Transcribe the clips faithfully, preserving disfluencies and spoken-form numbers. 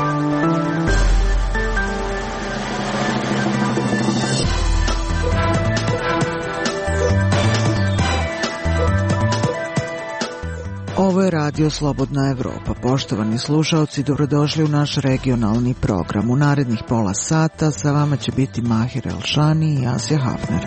Ovo je Radio Slobodna Evropa. Poštovani slušaoci, dobrodošli u naš regionalni program. U narednih pola sata sa vama će biti Mahir Elšani i Asja Hafner.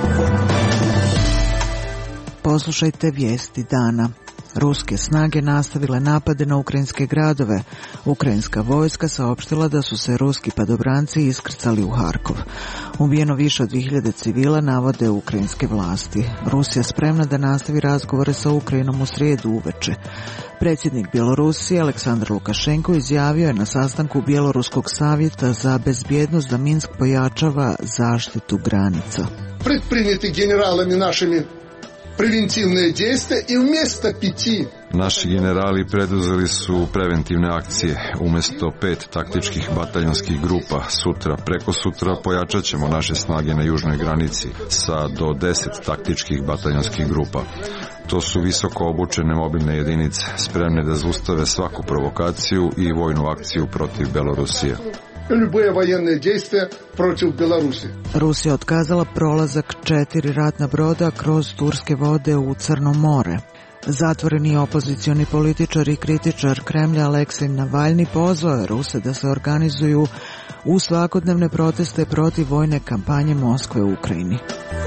Poslušajte vijesti dana. Ruske snage nastavile napade na ukrajinske gradove. Ukrajinska vojska saopštila da su se ruski padobranci iskrcali u Harkov. Ubijeno više od dvije hiljade civila, navode ukrajinske vlasti. Rusija spremna da nastavi razgovore sa Ukrajinom u srijedu uveče. Predsjednik Bjelorusije Aleksandar Lukašenko izjavio je na sastanku Bjeloruskog savjeta za bezbjednost da Minsk pojačava zaštitu granica. Предприняты генералами нашими preventivne djeste i umjesto peti. Naši generali preduzeli su preventivne akcije. Umjesto pet taktičkih bataljonskih grupa sutra, preko sutra pojačat ćemo naše snage na južnoj granici sa do deset taktičkih bataljonskih grupa. To su visoko obučene mobilne jedinice, spremne da zaustave svaku provokaciju i vojnu akciju protiv Belorusije. Любое военное действие против Беларуси. Rusija otkazala prolazak četiri ratna broda kroz turske vode u Crno more. Zatvoreni opozicioni političar i kritičar Kremlja Aleksej Navalni pozvao je Ruse da se organizuju u svakodnevne proteste protiv vojne kampanje Moskve u Ukrajini.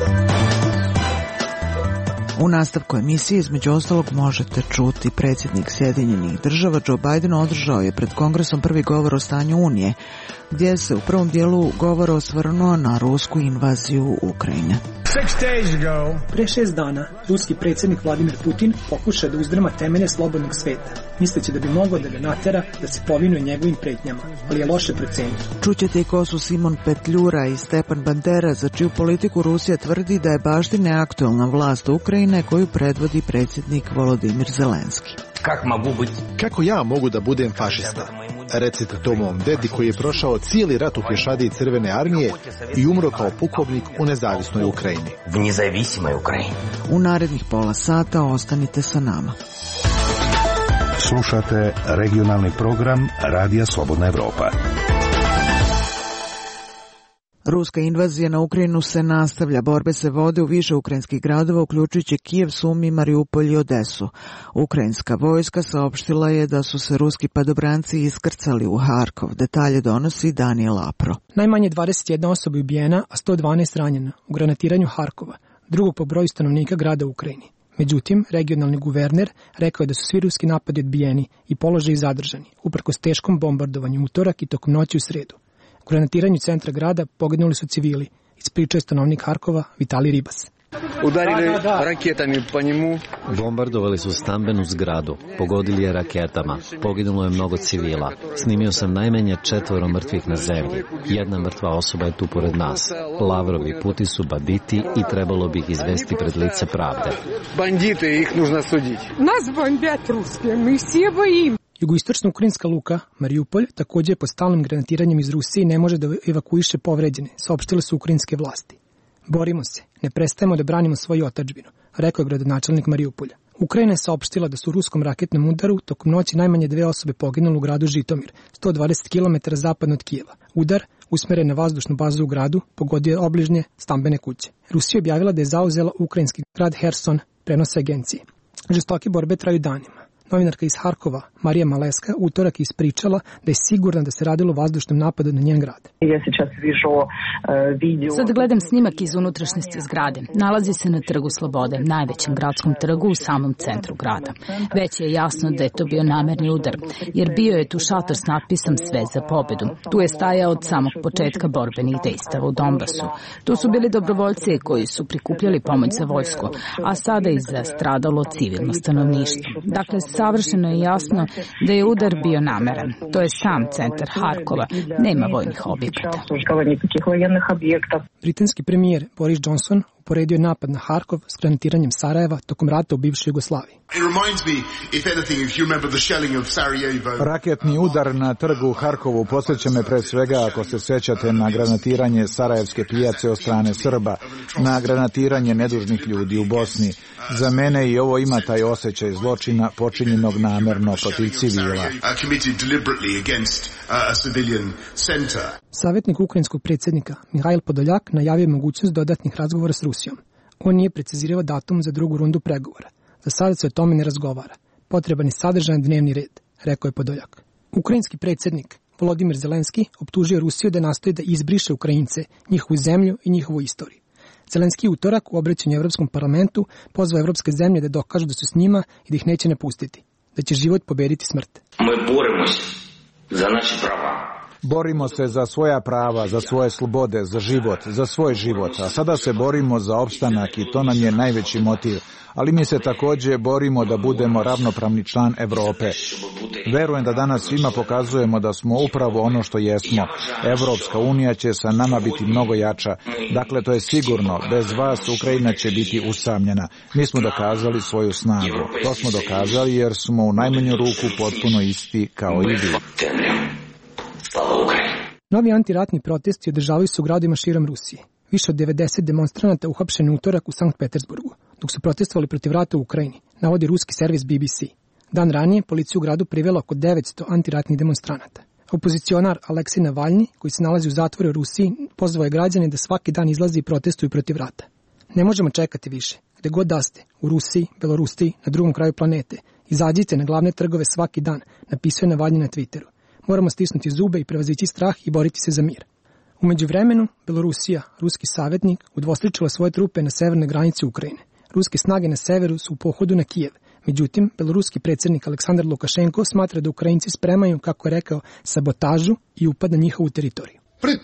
U nastavku emisije između ostalog možete čuti predsjednik Sjedinjenih država Joe Biden održao je pred Kongresom prvi govor o stanju Unije, gdje se u prvom dijelu govora osvrnuo na rusku invaziju Ukrajine. Pre šest dana ruski predsjednik Vladimir Putin pokušao da uzdrma temelje slobodnog sveta, misleći da bi mogao da ga natera da se povinuje njegovim pretnjama, ali je loše procenio. Čućete i ko su Simon Petljura i Stepan Bandera, za čiju politiku Rusija tvrdi da je baš neaktualna vlast Ukrajine koju predvodi predsjednik Volodimir Zelenski. Kako ja mogu da budem fašista? Recite to mom dedi koji je prošao cijeli rat u pješadiji Crvene armije i umro kao pukovnik u nezavisnoj Ukrajini. U narednih pola sata ostanite sa nama. Slušate regionalni program Radija Slobodna Evropa. Ruska invazija na Ukrajinu se nastavlja. Borbe se vode u više ukrajinskih gradova, uključujući Kijev, Sumi, Mariupolj i Odesu. Ukrajinska vojska saopštila je da su se ruski padobranci iskrcali u Harkov. Detalje donosi Daniel Apro. Najmanje dvadeset jedna osoba je ubijena, a sto dvanaest ranjena u granatiranju Harkova, drugog po broju stanovnika grada u Ukrajini. Međutim, regionalni guverner rekao je da su svi ruski napadi odbijeni i položaji zadržani, uprkos teškom bombardovanju utorak i tokom noći u sredu. U granatiranju centra grada poginuli su civili, ispričao stanovnik Harkova Vitalij Ribas. Udarili raketami po njemu. Bombardovali su stambenu zgradu, pogodili je raketama, poginulo je mnogo civila. Snimio sam najmanje četvoro mrtvih na zemlji. Jedna mrtva osoba je tu pored nas. Lavrov i Putin su banditi i trebalo bi ih izvesti pred lice pravde. Bandite, ih nužno suditi. Nas bombят ruske, mi svi bojim. Jugoistočna ukrajinska luka, Mariupolj, također je pod stalnim granatiranjem iz Rusije i ne može da evakuiše povređene, saopštile su ukrajinske vlasti. Borimo se, ne prestajemo da branimo svoju otadžbinu, rekao je gradonačelnik Mariupolja. Ukrajina je saopštila da su u ruskom raketnom udaru tokom noći najmanje dve osobe poginule u gradu Žitomir, sto dvadeset kilometara zapadno od Kijeva. Udar, usmeren na vazdušnu bazu u gradu, pogodio je obližnje stambene kuće. Rusija je objavila da je zauzela ukrajinski grad Herson, prenose agencije. Žestoke borbe traju danima. Novinarka iz Harkova, Marija Maleska, utorak je ispričala da je sigurna da se radilo o vazdušnom napadu na njen grad. Sad gledam snimak iz unutrašnjosti zgrade. Nalazi se na Trgu Slobode, najvećem gradskom trgu u samom centru grada. Već je jasno da je to bio namerni udar, jer bio je tu šator s natpisom Sve za pobedu. Tu je stajao od samog početka borbenih dejstava u Donbasu. Tu su bili dobrovoljci koji su prikupljali pomoć za vojsku, a sada i za stradalo civilno stanovništvo. Dakle, savršeno je jasno da je udar bio nameran. To je sam centar Harkova. Nema vojnih objekata. Britanski premijer Boris Johnson u uporedio je napad na Harkov s granatiranjem Sarajeva tokom rata u bivšoj Jugoslaviji. Raketni udar na trgu u Harkovu podsjeća me pre svega, ako se sećate, na granatiranje Sarajevske pijace od strane Srba, na granatiranje nedužnih ljudi u Bosni. Za mene i ovo ima taj osjećaj zločina počinjenog namerno protiv civila. Savjetnik ukrajinskog predsjednika Mihajl Podoljak najavio mogućnost dodatnih razgovora s Rusijom. On nije precizirao datum za drugu rundu pregovora. Za sada se o tome ne razgovara. Potreban je sadržajan dnevni red, rekao je Podoljak. Ukrajinski predsjednik Volodimir Zelenski optužio Rusiju da nastoji da izbriše Ukrajince, njihovu zemlju i njihovu istoriju. Zelenski utorak u obraćanju Evropskom parlamentu pozvao evropske zemlje da dokažu da su s njima i da ih neće napustiti, da će život pobediti smrt. Mi borimo se za naše prava. Borimo se za svoja prava, za svoje slobode, za život, za svoj život, a sada se borimo za opstanak i to nam je najveći motiv. Ali mi se također borimo da budemo ravnopravni član Evrope. Verujem da danas svima pokazujemo da smo upravo ono što jesmo. Evropska unija će sa nama biti mnogo jača. Dakle, to je sigurno. Bez vas Ukrajina će biti usamljena. Mi smo dokazali svoju snagu. To smo dokazali jer smo u najmanju ruku potpuno isti kao i vi. Novi antiratni protesti održavaju se u gradovima širom Rusije. Više od devedeset demonstranata uhapšeni utorak u Sankt Petersburgu, dok su protestovali protiv rata u Ukrajini, navodi ruski servis B B C. Dan ranije policiju u gradu privela oko devetsto antiratnih demonstranata. Opozicionar Aleksej Navalni, koji se nalazi u zatvoru u Rusiji, pozvao je građane da svaki dan izlazi i protestuju protiv rata. Ne možemo čekati više. Gde god da ste, u Rusiji, Belorusiji, na drugom kraju planete, izađite na glavne trgove svaki dan, napisao je Navalni na Twitteru. Moramo stisnuti zube i prevazići strah i boriti se za mir. U međuvremenu, Belorusija, ruski savjetnik, udvostručila svoje trupe na severnoj granici Ukrajine. Ruske snage na severu su u pohodu na Kijev. Međutim, beloruski predsjednik Aleksandar Lukašenko smatra da Ukrajinci spremaju, kako je rekao, sabotažu i upad na njihovu teritoriju.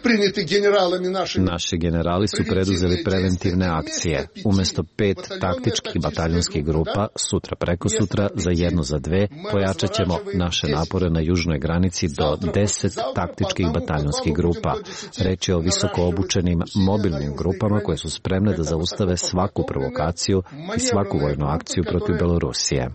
Naši generali su preduzeli preventivne akcije. Umesto pet taktičkih bataljonskih grupa, sutra preko sutra, za jedno za dve, pojačat ćemo naše napore na južnoj granici do deset taktičkih bataljonskih grupa. Reč je o visoko obučenim mobilnim grupama koje su spremne da zaustave svaku provokaciju i svaku vojnu akciju protiv Belorusije.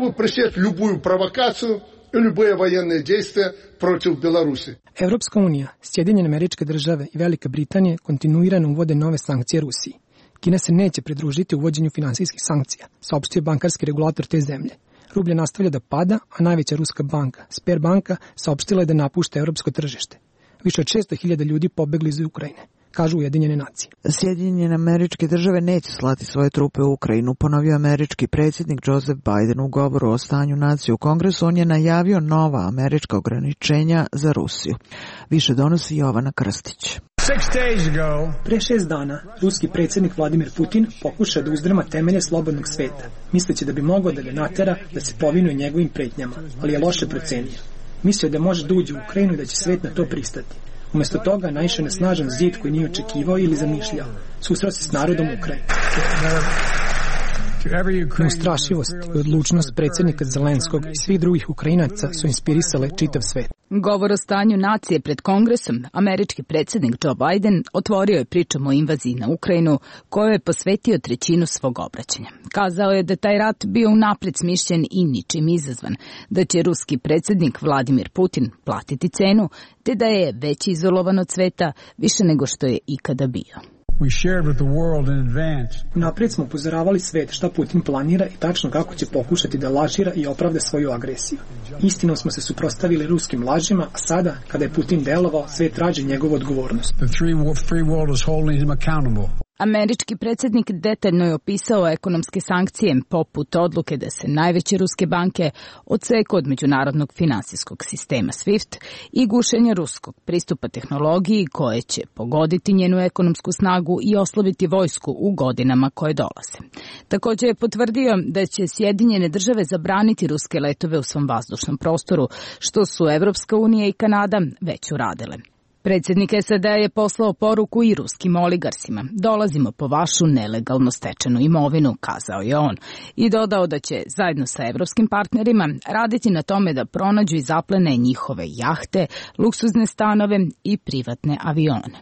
Любые военные действия против Беларуси. Evropska unija, Sjedinjene Američke Države i Velika Britanija kontinuirano uvode nove sankcije Rusiji. Kina se neće pridružiti uvođenju finansijskih sankcija, saopštio bankarski regulator te zemlje. Rublja nastavlja da pada, a najveća ruska banka, Sberbanka, saopštila je da napušta evropsko tržište. Više od šesto hiljada ljudi pobegli iz Ukrajine, kažu Ujedinjene nacije. Sjedinjene Američke Države neće slati svoje trupe u Ukrajinu, ponovio američki predsjednik Joseph Biden u govoru o stanju nacije u Kongresu. On je najavio nova američka ograničenja za Rusiju. Više donosi Jovana Krstić. Pre šest dana, ruski predsjednik Vladimir Putin pokušao da uzdrma temelje slobodnog sveta, misleći da bi mogao da ga natera da se povinuje njegovim pretnjama, ali je loše procenio. Mislio da može da uđe u Ukrajinu i da će svet na to pristati. Umjesto toga naišao na snažan zid koji nije očekivao ili zamišljao. Susreo se s narodom Ukrajine. Neustrašivost i odlučnost predsjednika Zelenskog i svih drugih Ukrajinaca su inspirisale čitav svet. Govor o stanju nacije pred Kongresom, američki predsjednik Joe Biden otvorio je pričom o invaziji na Ukrajinu, kojoj je posvetio trećinu svog obraćanja. Kazao je da taj rat bio unapred smišljen i ničim izazvan, da će ruski predsjednik Vladimir Putin platiti cenu, te da je već izolovan od sveta više nego što je ikada bio. Naprijed smo upozoravali svet šta Putin planira i tačno kako će pokušati da lažira i opravda svoju agresiju. Istinom smo se suprotstavili ruskim lažima, a sada, kada je Putin delovao, svet traži njegovu odgovornost. Američki predsjednik detaljno je opisao ekonomske sankcije poput odluke da se najveće ruske banke odseku od međunarodnog finansijskog sistema SWIFT i gušenje ruskog pristupa tehnologiji koje će pogoditi njenu ekonomsku snagu i oslabiti vojsku u godinama koje dolaze. Također je potvrdio da će Sjedinjene Države zabraniti ruske letove u svom vazdušnom prostoru, što su Evropska unija i Kanada već uradile. Predsjednik S A D je poslao poruku i ruskim oligarsima. Dolazimo po vašu nelegalno stečenu imovinu, kazao je on. I dodao da će zajedno sa evropskim partnerima raditi na tome da pronađu i zaplene njihove jahte, luksuzne stanove i privatne avione.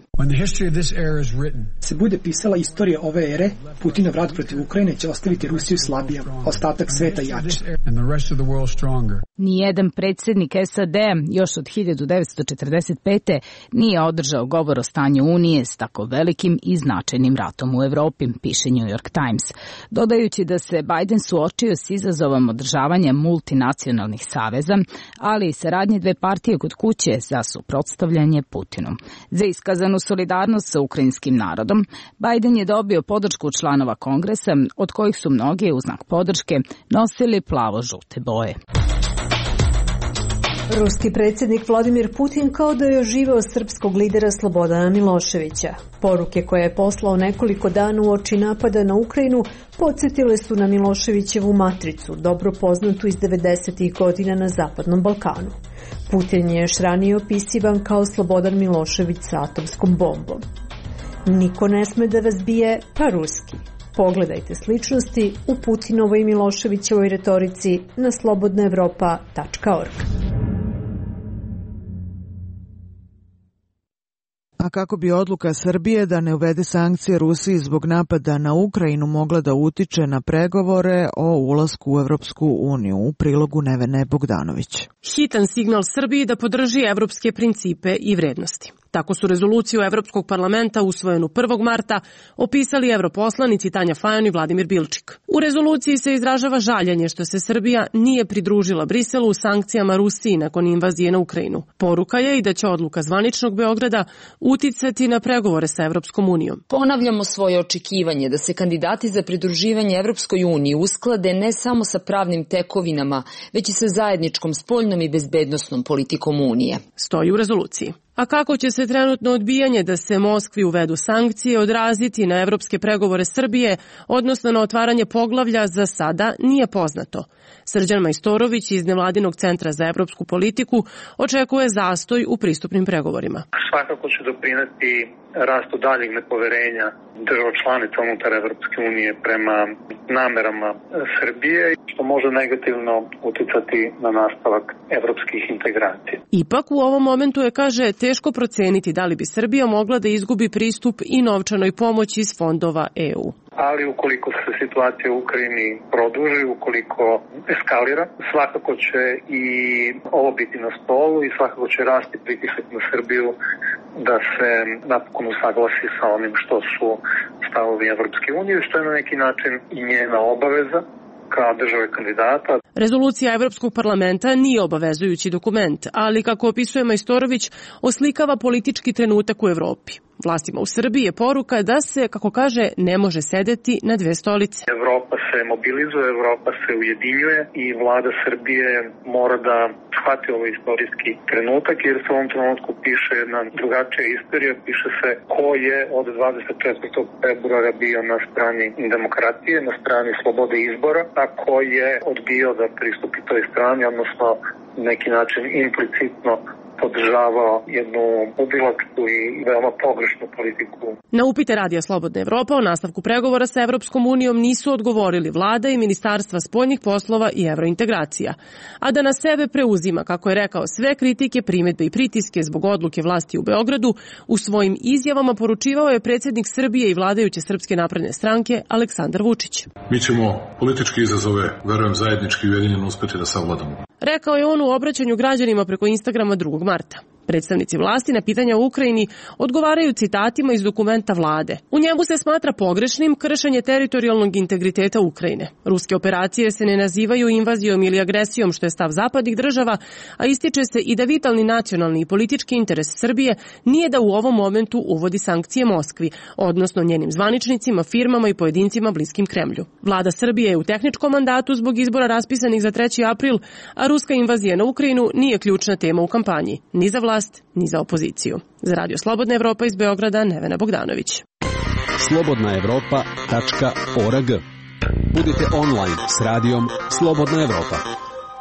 Se bude pisala istorija ove ere, Putinov rat protiv Ukrajine će ostaviti Rusiju slabijom, ostatak sveta jače. Nijedan predsjednik S A D još od hiljadu devetsto četrdeset pete. nije održao govor o stanju Unije s tako velikim i značajnim ratom u Evropi, piše New York Times, dodajući da se Biden suočio s izazovom održavanja multinacionalnih saveza, ali i saradnje dve partije kod kuće za suprotstavljanje Putinu. Za iskazanu solidarnost sa ukrajinskim narodom, Biden je dobio podršku članova Kongresa, od kojih su mnogi u znak podrške nosili plavo-žute boje. Ruski predsjednik Vladimir Putin kao da je oživeo srpskog lidera Slobodana Miloševića. Poruke koje je poslao nekoliko dana uoči napada na Ukrajinu podsjetile su na Miloševićevu matricu, dobro poznatu iz devedesetih godina na Zapadnom Balkanu. Putin je još ranije opisivan kao Slobodan Milošević sa atomskom bombom. Niko ne sme da vas bije, pa ruski. Pogledajte sličnosti u Putinovoj i Miloševićevoj retorici na slobodna evropa tačka org. A kako bi odluka Srbije da ne uvede sankcije Rusiji zbog napada na Ukrajinu mogla da utiče na pregovore o ulasku u Evropsku uniju, u prilogu Nevene Bogdanović. Hitan signal Srbiji da podrži evropske principe i vrednosti. Tako su rezoluciju Evropskog parlamenta usvojenu prvog marta opisali europoslanici Tanja Fajon i Vladimir Bilčik. U rezoluciji se izražava žaljenje što se Srbija nije pridružila Briselu u sankcijama Rusiji nakon invazije na Ukrajinu. Poruka je i da će odluka zvaničnog Beograda uticati na pregovore sa Evropskom unijom. Ponavljamo svoje očekivanje da se kandidati za pridruživanje Evropskoj uniji usklade ne samo sa pravnim tekovinama, već i sa zajedničkom spoljnom i bezbednosnom politikom Unije. Stoji u rezoluciji. A kako će se trenutno odbijanje da se Moskvi uvedu sankcije odraziti na evropske pregovore Srbije, odnosno na otvaranje poglavlja, za sada nije poznato. Srđan Majstorović iz Nevladinog centra za evropsku politiku očekuje zastoj u pristupnim pregovorima. Svakako će doprineti rastu daljeg nepoverenja država članica unutar Evropske unije prema namerama Srbije, što može negativno uticati na nastavak evropskih integracija. Ipak u ovom momentu je, kaže, teško proceniti da li bi Srbija mogla da izgubi pristup i novčanoj pomoći iz fondova E U. Ali ukoliko se situacija u Ukrajini produži, ukoliko eskalira, svakako će i ovo biti na stolu i svakako će rasti pritisak na Srbiju da se napokon usaglasi sa onim što su stavovi Evropske unije, što je na neki način i njena obaveza kao države kandidata. Rezolucija Evropskog parlamenta nije obavezujući dokument, ali kako opisuje Majstorović, oslikava politički trenutak u Evropi. Vlastima u Srbiji je poruka da se, kako kaže, ne može sedeti na dve stolice. Evropa se mobilizuje, Evropa se ujedinjuje i vlada Srbije mora da shvati ovaj istorijski trenutak, jer se u ovom trenutku piše jedna drugačija istorija, piše se ko je od dvadeset četvrtog februara bio na strani demokratije, na strani slobode izbora, a ko je odbio da pristupi toj strani, odnosno neki način implicitno podržavao jednu ubilačku i veoma pogrešnu politiku. Na upite Radija Slobodna Evropa o nastavku pregovora sa Evropskom unijom nisu odgovorili vlada i Ministarstva spoljnih poslova i evrointegracija. A da na sebe preuzima, kako je rekao, sve kritike, primedbe i pritiske zbog odluke vlasti u Beogradu, u svojim izjavama poručivao je predsjednik Srbije i vladajuće Srpske napredne stranke Aleksandar Vučić. Mi ćemo političke izazove, verujem, zajednički i ujedinjeno uspeti da savladamo. Rekao je on u obraćanju građanima preko Instagrama drugog marta. Predstavnici vlasti na pitanja u Ukrajini odgovaraju citatima iz dokumenta vlade. U njemu se smatra pogrešnim kršenje teritorijalnog integriteta Ukrajine. Ruske operacije se ne nazivaju invazijom ili agresijom, što je stav zapadnih država, a ističe se i da vitalni nacionalni i politički interes Srbije nije da u ovom momentu uvodi sankcije Moskvi, odnosno njenim zvaničnicima, firmama i pojedincima bliskim Kremlju. Vlada Srbije je u tehničkom mandatu zbog izbora raspisanih za treći april, a ruska invazija na Ukrajinu nije ključna tema u kampanji, ni za vlast, ni za opoziciju. Za Radio Slobodna Evropa iz Beograda, Nevena Bogdanović. slobodna evropa tačka org. Budite online s radijom Slobodna Evropa.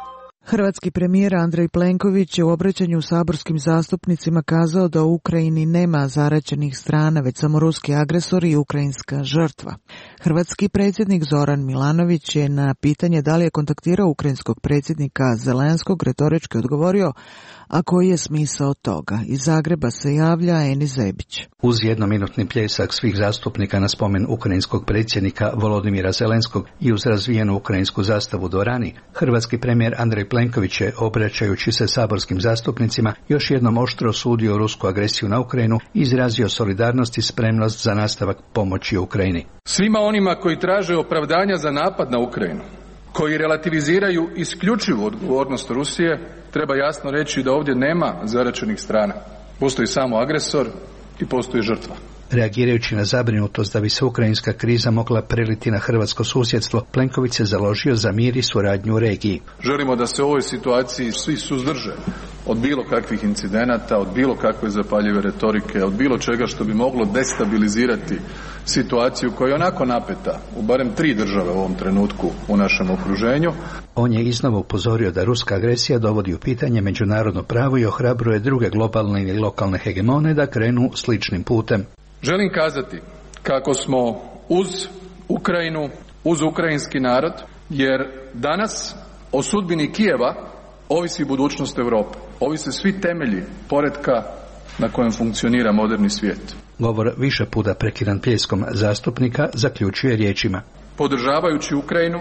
Hrvatski premijer Andrej Plenković je u obraćanju saborskim zastupnicima kazao da u Ukrajini nema zaraćenih strana, već samo ruski agresor i ukrajinska žrtva. Hrvatski predsjednik Zoran Milanović je na pitanje da li je kontaktirao ukrajinskog predsjednika Zelenskog retorički odgovorio, a koji je smisao toga. Iz Zagreba se javlja Eni Zebić. Uz jednominutni pljesak svih zastupnika na spomen ukrajinskog predsjednika Volodimira Zelenskog i uz razvijenu ukrajinsku zastavu dvorani, hrvatski premijer Andrej Plenković je, obraćajući se saborskim zastupnicima, još jednom oštro osudio rusku agresiju na Ukrajinu i izrazio solidarnost i spremnost za nastavak pomoći Ukrajini. Svima onima koji traže opravdanja za napad na Ukrajinu, koji relativiziraju isključivu odgovornost Rusije, treba jasno reći da ovdje nema zaraćenih strana. Postoji samo agresor i postoji žrtva. Reagirajući na zabrinutost da bi se ukrajinska kriza mogla preliti na hrvatsko susjedstvo, Plenković se založio za mir i suradnju u regiji. Želimo da se u ovoj situaciji svi suzdrže od bilo kakvih incidenata, od bilo kakve zapaljive retorike, od bilo čega što bi moglo destabilizirati situaciju koja je onako napeta u barem tri države u ovom trenutku u našem okruženju. On je iznova upozorio da ruska agresija dovodi u pitanje međunarodno pravo i ohrabruje druge globalne i lokalne hegemone da krenu sličnim putem. Želim kazati kako smo uz Ukrajinu, uz ukrajinski narod, jer danas o sudbini Kijeva ovisi budućnost Europe. Ovise svi temelji poretka na kojem funkcionira moderni svijet. Govor više puta prekidan pljeskom zastupnika zaključuje riječima. Podržavajući Ukrajinu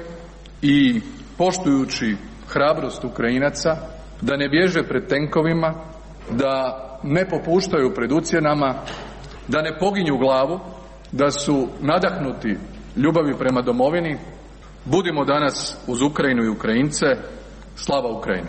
i poštujući hrabrost Ukrajinaca da ne bježe pred tenkovima, da ne popuštaju pred ucjenama, da ne poginju glavu, da su nadahnuti ljubavi prema domovini, budimo danas uz Ukrajinu i Ukrajince. Slava Ukrajini!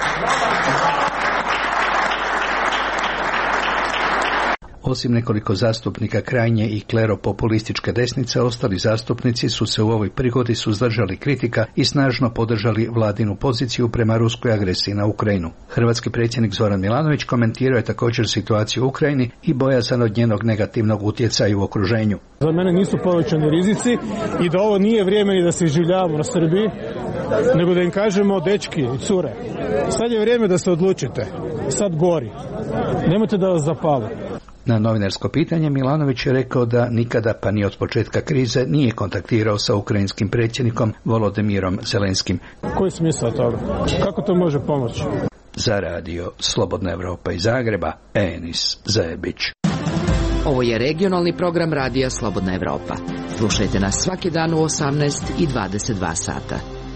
Osim nekoliko zastupnika krajnje i kleropopulističke desnice, ostali zastupnici su se u ovoj prigodi suzdržali kritika i snažno podržali vladinu poziciju prema ruskoj agresiji na Ukrajinu. Hrvatski predsjednik Zoran Milanović komentirao je također situaciju u Ukrajini i bojazan od njenog negativnog utjecaja u okruženju. Za mene nisu povećani rizici i da ovo nije vrijeme ni da se iživljavamo na Srbiji, nego da im kažemo dečki i cure. Sad je vrijeme da se odlučite. Sad gori. Nemojte da vas zapali. Na novinarsko pitanje Milanović je rekao da nikada, pa ni od početka krize, nije kontaktirao sa ukrajinskim predsjednikom Volodimirom Zelenskim. Koji je smisao toga? Kako to može pomoći? Za radio Slobodna Evropa iz Zagreba, Enis Zebić. Ovo je regionalni program radija Slobodna Evropa. Slušajte nas svaki dan u osamnaest i dvadeset dva sata.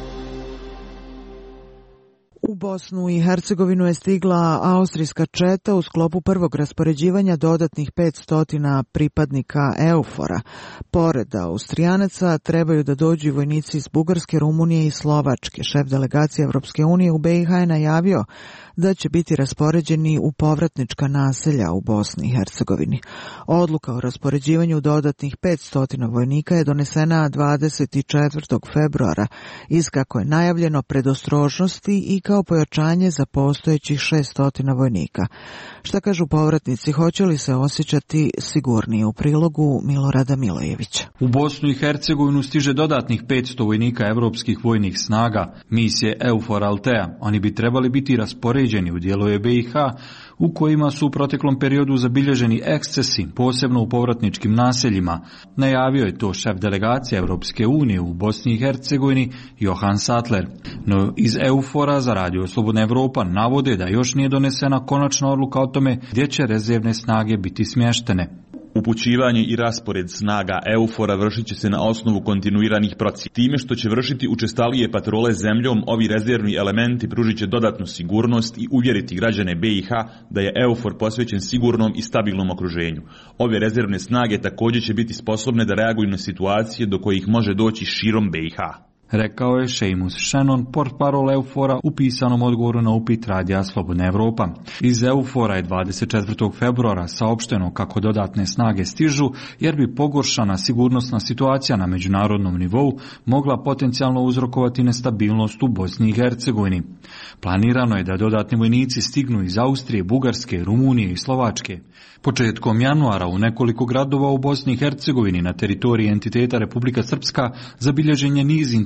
U Bosnu i Hercegovinu je stigla austrijska četa u sklopu prvog raspoređivanja dodatnih petsto pripadnika EUFOR-a. Pored Austrijanaca trebaju da dođu vojnici iz Bugarske, Rumunije i Slovačke. Šef delegacije Evropske unije u B i H je najavio da će biti raspoređeni u povratnička naselja u Bosni i Hercegovini. Odluka o raspoređivanju dodatnih petsto vojnika je donesena dvadeset četvrtog februara iz, kako je najavljeno, predostrožnosti i kao pojačanje za postojećih šesto vojnika. Šta kažu povratnici, hoće li se osjećati sigurnije? U prilogu Milorada Milojevića. U Bosnu i Hercegovinu stiže dodatnih petsto vojnika evropskih vojnih snaga, misije EUFOR Altea. Oni bi trebali biti raspoređeni u dijelove B i H u kojima su u proteklom periodu zabilježeni ekscesi, posebno u povratničkim naseljima. Najavio je to šef delegacije Evropske unije u Bosni i Hercegovini Johan Sattler. No iz EUFOR-a za radio Slobodna Evropa navode da još nije donesena konačna odluka o tome gdje će rezervne snage biti smještene. Upućivanje i raspored snaga EUFOR-a vršit će se na osnovu kontinuiranih procesa. Time što će vršiti učestalije patrole zemljom, ovi rezervni elementi pružit će dodatnu sigurnost i uvjeriti građane B i H da je EUFOR posvećen sigurnom i stabilnom okruženju. Ove rezervne snage također će biti sposobne da reaguju na situacije do kojih može doći širom B i H. Rekao je Seamus Shannon, portparol EUFOR-a u pisanom odgovoru na upit radija Slobodna Evropa. Iz EUFOR-a je dvadeset četvrtog februara saopšteno kako dodatne snage stižu, jer bi pogoršana sigurnosna situacija na međunarodnom nivou mogla potencijalno uzrokovati nestabilnost u Bosni i Hercegovini. Planirano je da dodatni vojnici stignu iz Austrije, Bugarske, Rumunije i Slovačke. Početkom januara u nekoliko gradova u Bosni i Hercegovini na teritoriji entiteta Republika Srpska zabilježen je niz incidenata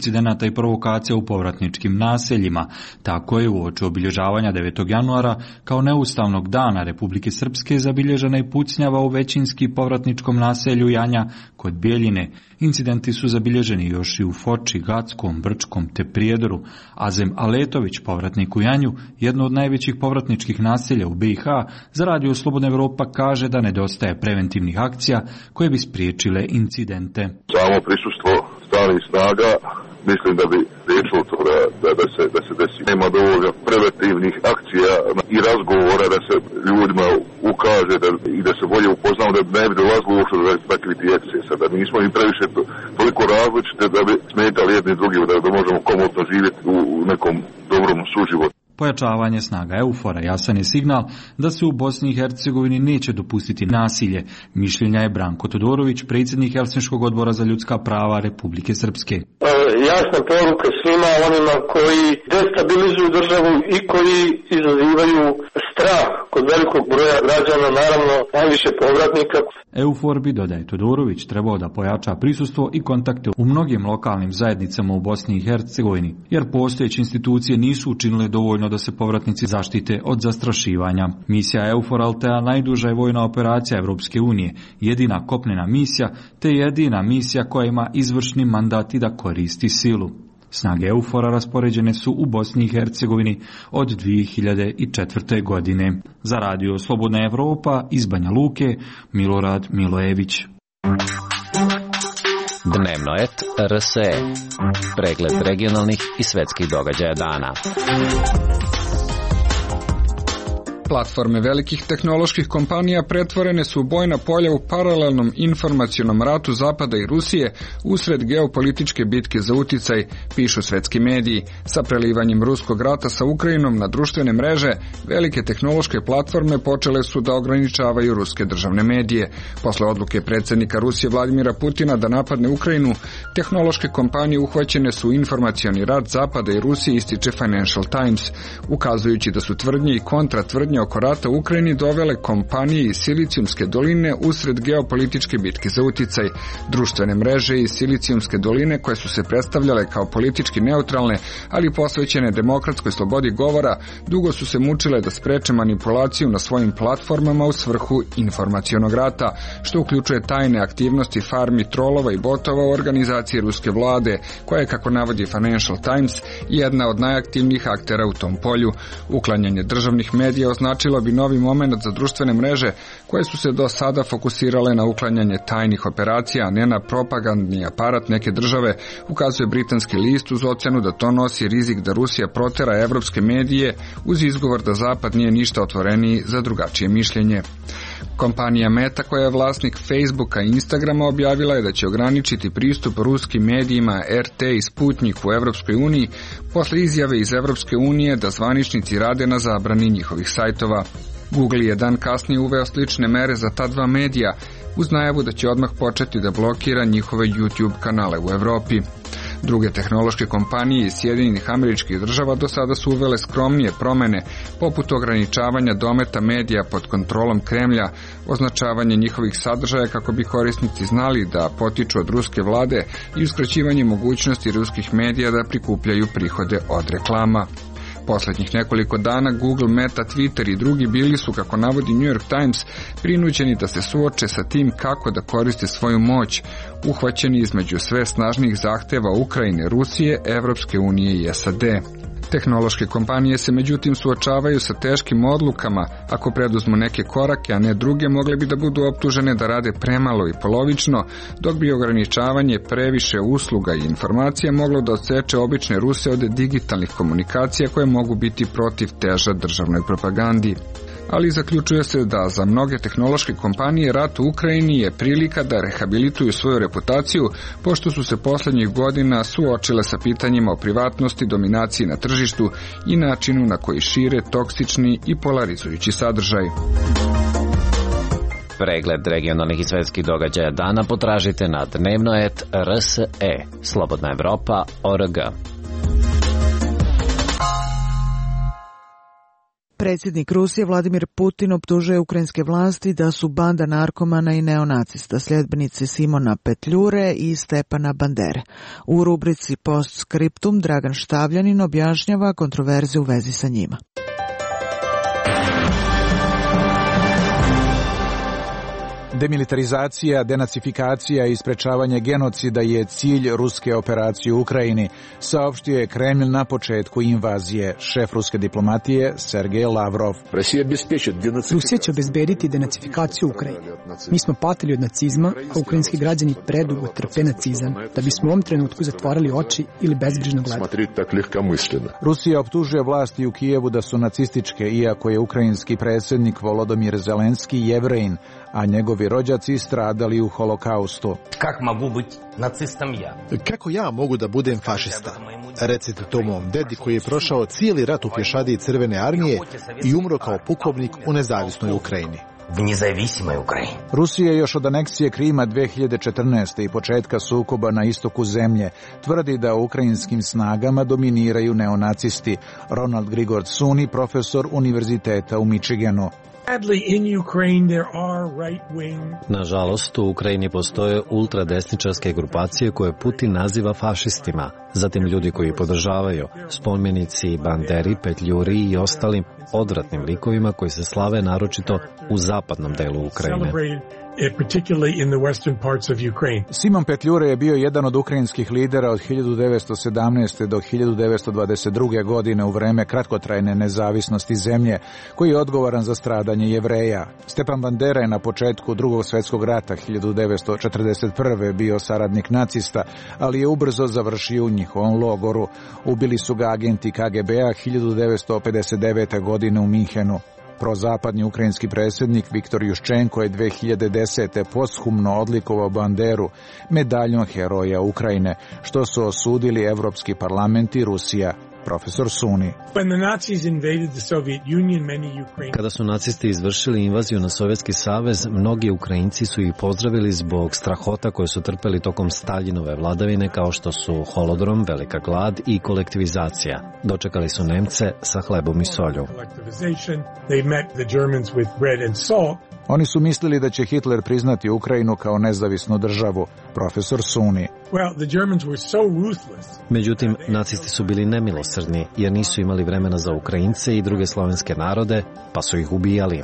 incidenata i provokacija u povratničkim naseljima. Tako je uoči obilježavanja devetog januara kao neustavnog dana Republike Srpske zabilježena i pucnjava u većinski povratničkom naselju Janja kod Bjeljine. Incidenti su zabilježeni još i u Foči, Gackom, Brčkom te Prijedoru. Azem Aletović, povratnik u Janju, jedno od najvećih povratničkih naselja u B i H, za Radio Slobodna Evropa kaže da nedostaje preventivnih akcija koje bi spriječile incidente. Samo prisustvo stranih snaga mislim da bi riječilo to da, da, da, se, da se desi. Nema dovoljno preventivnih akcija i razgovora da se ljudima ukaže da, i da se bolje upoznamo da ne bi dolazilo uopšte do takvih ekscesa. Da nismo im previše to, toliko različite da bi smetali jedni drugima, da, da možemo komotno živjeti u, u nekom dobrom suživotu. Pojačavanje snaga EUFOR-a jasan je signal da se u Bosni i Hercegovini neće dopustiti nasilje. Mišljenja je Branko Todorović, predsjednik Helsinškog odbora za ljudska prava Republike Srpske. Jasna poruka svima onima koji destabilizuju državu i koji izazivaju strah kod velikog broja građana, naravno najviše povratnika. EUFOR bi, dodaje Todorović, trebao da pojača prisustvo i kontakte u mnogim lokalnim zajednicama u Bosni i Hercegovini, jer postojeće institucije nisu učinile dovoljno da se povratnici zaštite od zastrašivanja. Misija EUFOR Altea najduža je vojna operacija Evropske unije, jedina kopnena misija, te jedina misija koja ima izvršni mandat i da koristi silu. Snage EUFOR-a raspoređene su u Bosni i Hercegovini od dvije hiljade četvrte. godine. Za Radio Slobodna Evropa iz Banja Luke, Milorad Milojević. Dnevno et R S E. Pregled regionalnih i svetskih događaja dana. Platforme velikih tehnoloških kompanija pretvorene su u bojna polja u paralelnom informacionom ratu Zapada i Rusije usred geopolitičke bitke za uticaj, pišu svetski mediji. Sa prelivanjem ruskog rata sa Ukrajinom na društvene mreže, velike tehnološke platforme počele su da ograničavaju ruske državne medije. Posle odluke predsjednika Rusije Vladimira Putina da napadne Ukrajinu, tehnološke kompanije uhvaćene su u informacioni rat Zapada i Rusije, ističe Financial Times, ukazujući da su tvrdnje i kontratvrdnje oko rata u Ukrajini dovele kompanije iz Silicijumske doline usred geopolitičke bitke za uticaj. Društvene mreže iz Silicijumske doline, koje su se predstavljale kao politički neutralne, ali posvećene demokratskoj slobodi govora, dugo su se mučile da spreče manipulaciju na svojim platformama u svrhu informacionog rata, što uključuje tajne aktivnosti farmi trolova i botova u organizaciji ruske vlade, koja je, kako navodi Financial Times, jedna od najaktivnijih aktera u tom polju. Uklanjanje državnih medija označilo bi novi moment za društvene mreže koje su se do sada fokusirale na uklanjanje tajnih operacija, a ne na propagandni aparat neke države, ukazuje britanski list uz ocenu da to nosi rizik da Rusija protera evropske medije uz izgovor da Zapad nije ništa otvoreniji za drugačije mišljenje. Kompanija Meta, koja je vlasnik Facebooka i Instagrama, objavila je da će ograničiti pristup ruskim medijima R T i Sputnik u Evropskoj uniji posle izjave iz Evropske unije da zvaničnici rade na zabrani njihovih sajtova. Google je dan kasnije uveo slične mere za ta dva medija uz najavu da će odmah početi da blokira njihove YouTube kanale u Evropi. Druge tehnološke kompanije iz Sjedinjenih Američkih Država do sada su uvele skromnije promene, poput ograničavanja dometa medija pod kontrolom Kremlja, označavanje njihovih sadržaja kako bi korisnici znali da potiču od ruske vlade i uskraćivanje mogućnosti ruskih medija da prikupljaju prihode od reklama. Poslednjih nekoliko dana Google, Meta, Twitter i drugi bili su, kako navodi New York Times, prinuđeni da se suoče sa tim kako da koriste svoju moć, uhvaćeni između sve snažnijih zahteva Ukrajine, Rusije, Evropske unije i S A D. Tehnološke kompanije se međutim suočavaju sa teškim odlukama. Ako preduzmu neke korake, a ne druge, mogle bi da budu optužene da rade premalo i polovično, dok bi ograničavanje previše usluga i informacija moglo da odseče obične Ruse od digitalnih komunikacija koje mogu biti protiv teža državnoj propagandi. Ali zaključuje se da za mnoge tehnološke kompanije rat u Ukrajini je prilika da rehabilituju svoju reputaciju, pošto su se poslednjih godina suočile sa pitanjima o privatnosti, dominaciji na tržištu i načinu na koji šire toksični i polarizujući sadržaj. Pregled regionalnih i svetskih događaja dana potražite na dnevno et R S E, Slobodna Evropa, O R G. Predsjednik Rusije Vladimir Putin optužuje ukrajinske vlasti da su banda narkomana i neonacista, sljedbenici Simona Petljure i Stepana Bandere. U rubrici Postscriptum Dragan Štavljanin objašnjava kontroverze u vezi sa njima. Demilitarizacija, denacifikacija i sprečavanje genocida je cilj ruske operacije u Ukrajini, saopštio je Kremlj na početku invazije. Šef ruske diplomatije Sergej Lavrov. Rusija će obezbediti denacifikaciju Ukrajine. Mi smo patili od nacizma, a ukrajinski građani predugo trpe nacizam, da bismo u ovom trenutku zatvorili oči ili bezbrižno gledali. Rusija optužuje vlasti u Kijevu da su nacističke, iako je ukrajinski predsjednik Volodymyr Zelenski Jevrejin, a njegovi rođaci stradali u holokaustu. Kako ja mogu da budem fašista? Recite to mom dedi koji je prošao cijeli rat u pješadiji Crvene armije i umro kao pukovnik u nezavisnoj Ukrajini. Rusija još od aneksije Krima dve hiljade četrnaeste. i početka sukoba na istoku zemlje tvrdi da u ukrajinskim snagama dominiraju neonacisti. Ronald Grigor Suni, profesor univerziteta u Michiganu. Nažalost, u Ukrajini postoje ultradesničarske grupacije koje Putin naziva fašistima, zatim ljudi koji podržavaju, spomenici Banderi, Petljuri i ostalim odvratnim likovima koji se slave naročito u zapadnom delu Ukrajine. Simon Petljure je bio jedan od ukrajinskih lidera od hiljadu devetsto sedamnaeste. do hiljadu devetsto dvadeset druge. godine u vreme kratkotrajne nezavisnosti zemlje, koji je odgovoran za stradanje Jevreja. Stepan Bandera je na početku Drugog svjetskog rata hiljadu devetsto četrdeset prve. bio saradnik nacista, ali je ubrzo završio u njihovom logoru. Ubili su ga agenti K G B-a hiljadu devetsto pedeset devete. godine u Minhenu. Prozapadni ukrajinski predsjednik Viktor Juščenko je dve hiljade desete. posthumno odlikovao Banderu medaljom Heroja Ukrajine, što su osudili Evropski parlament i Rusija. Profesor Suni. Kada su nacisti izvršili invaziju na Sovjetski savez, mnogi Ukrajinci su ih pozdravili zbog strahota koje su trpeli tokom Staljinove vladavine, kao što su holodrom, velika glad i kolektivizacija. Dočekali su Nemce sa hlebom i solju. Oni su mislili da će Hitler priznati Ukrajinu kao nezavisnu državu. Profesor Suni. Međutim, nacisti su bili nemilosrdni jer nisu imali vremena za Ukrajince i druge slovenske narode, pa su ih ubijali.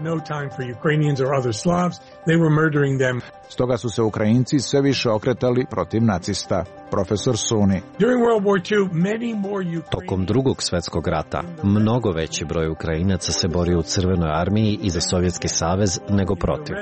Stoga su se Ukrajinci sve više okretali protiv nacista. Profesor Suni. Tokom Drugog svjetskog rata, mnogo veći broj Ukrajinaca se borio u Crvenoj armiji i za Sovjetski savez nego protiv.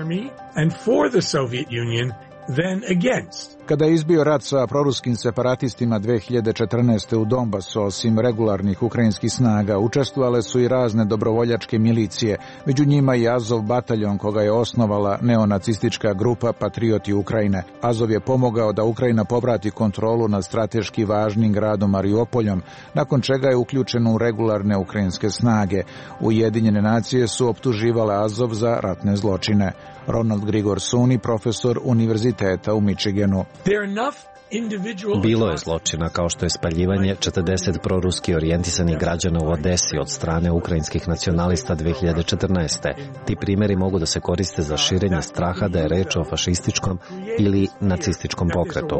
Kada je izbio rat sa proruskim separatistima dve hiljade četrnaeste. u Donbasu, osim regularnih ukrajinskih snaga, učestvovale su i razne dobrovoljačke milicije, među njima i Azov bataljon koga je osnovala neonacistička grupa Patrioti Ukrajine. Azov je pomogao da Ukrajina povrati kontrolu nad strateški važnim gradom Mariupoljom, nakon čega je uključen u regularne ukrajinske snage. Ujedinjene nacije su optuživale Azov za ratne zločine. Ronald Grigor Suni, profesor univerziteta u Michiganu. Bilo je zločina kao što je spaljivanje četrdeset proruski orijentisanih građana u Odesi od strane ukrajinskih nacionalista dve hiljade četrnaeste. Ti primjeri mogu da se koriste za širenje straha da je reč o fašističkom ili nacističkom pokretu.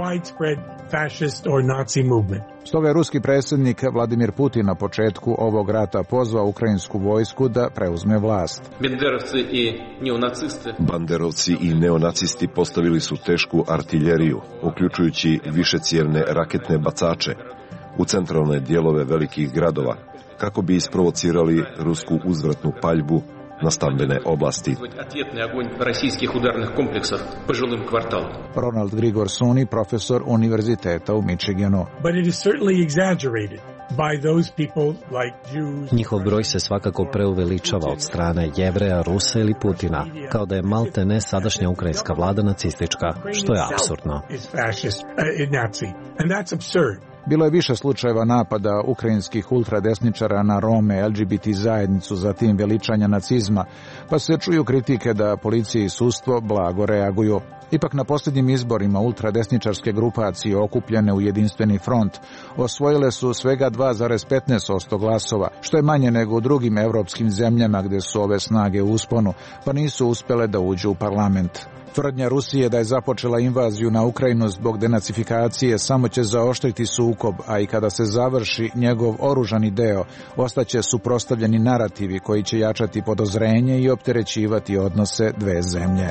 Stoga je ruski predsjednik Vladimir Putin na početku ovog rata pozvao ukrajinsku vojsku da preuzme vlast. Banderovci i neonacisti postavili su tešku artiljeriju, uključujući višecijevne raketne bacače, u centralne dijelove velikih gradova, kako bi isprovocirali rusku uzvratnu paljbu na stambene oblasti. Ronald Grigor Suni, profesor univerziteta u Michiganu. Njihov broj se svakako preuveličava od strane Jevreja, Rusa ili Putina, kao da je malte ne sadašnja ukrajinska vlada nacistička, što je apsurdno. Bilo je više slučajeva napada ukrajinskih ultradesničara na Rome, L G B T zajednicu, zatim veličanja nacizma, pa se čuju kritike da policija i sudstvo blago reaguju. Ipak na posljednjim izborima ultradesničarske grupacije okupljene u jedinstveni front osvojile su svega dva zarez petnaest posto glasova, što je manje nego u drugim evropskim zemljama gdje su ove snage u usponu, pa nisu uspjele da uđu u parlament. Tvrdnja Rusije da je započela invaziju na Ukrajinu zbog denacifikacije samo će zaoštriti sukob, a i kada se završi njegov oružani deo, ostaće suprotstavljeni narativi koji će jačati podozrenje i opterećivati odnose dve zemlje.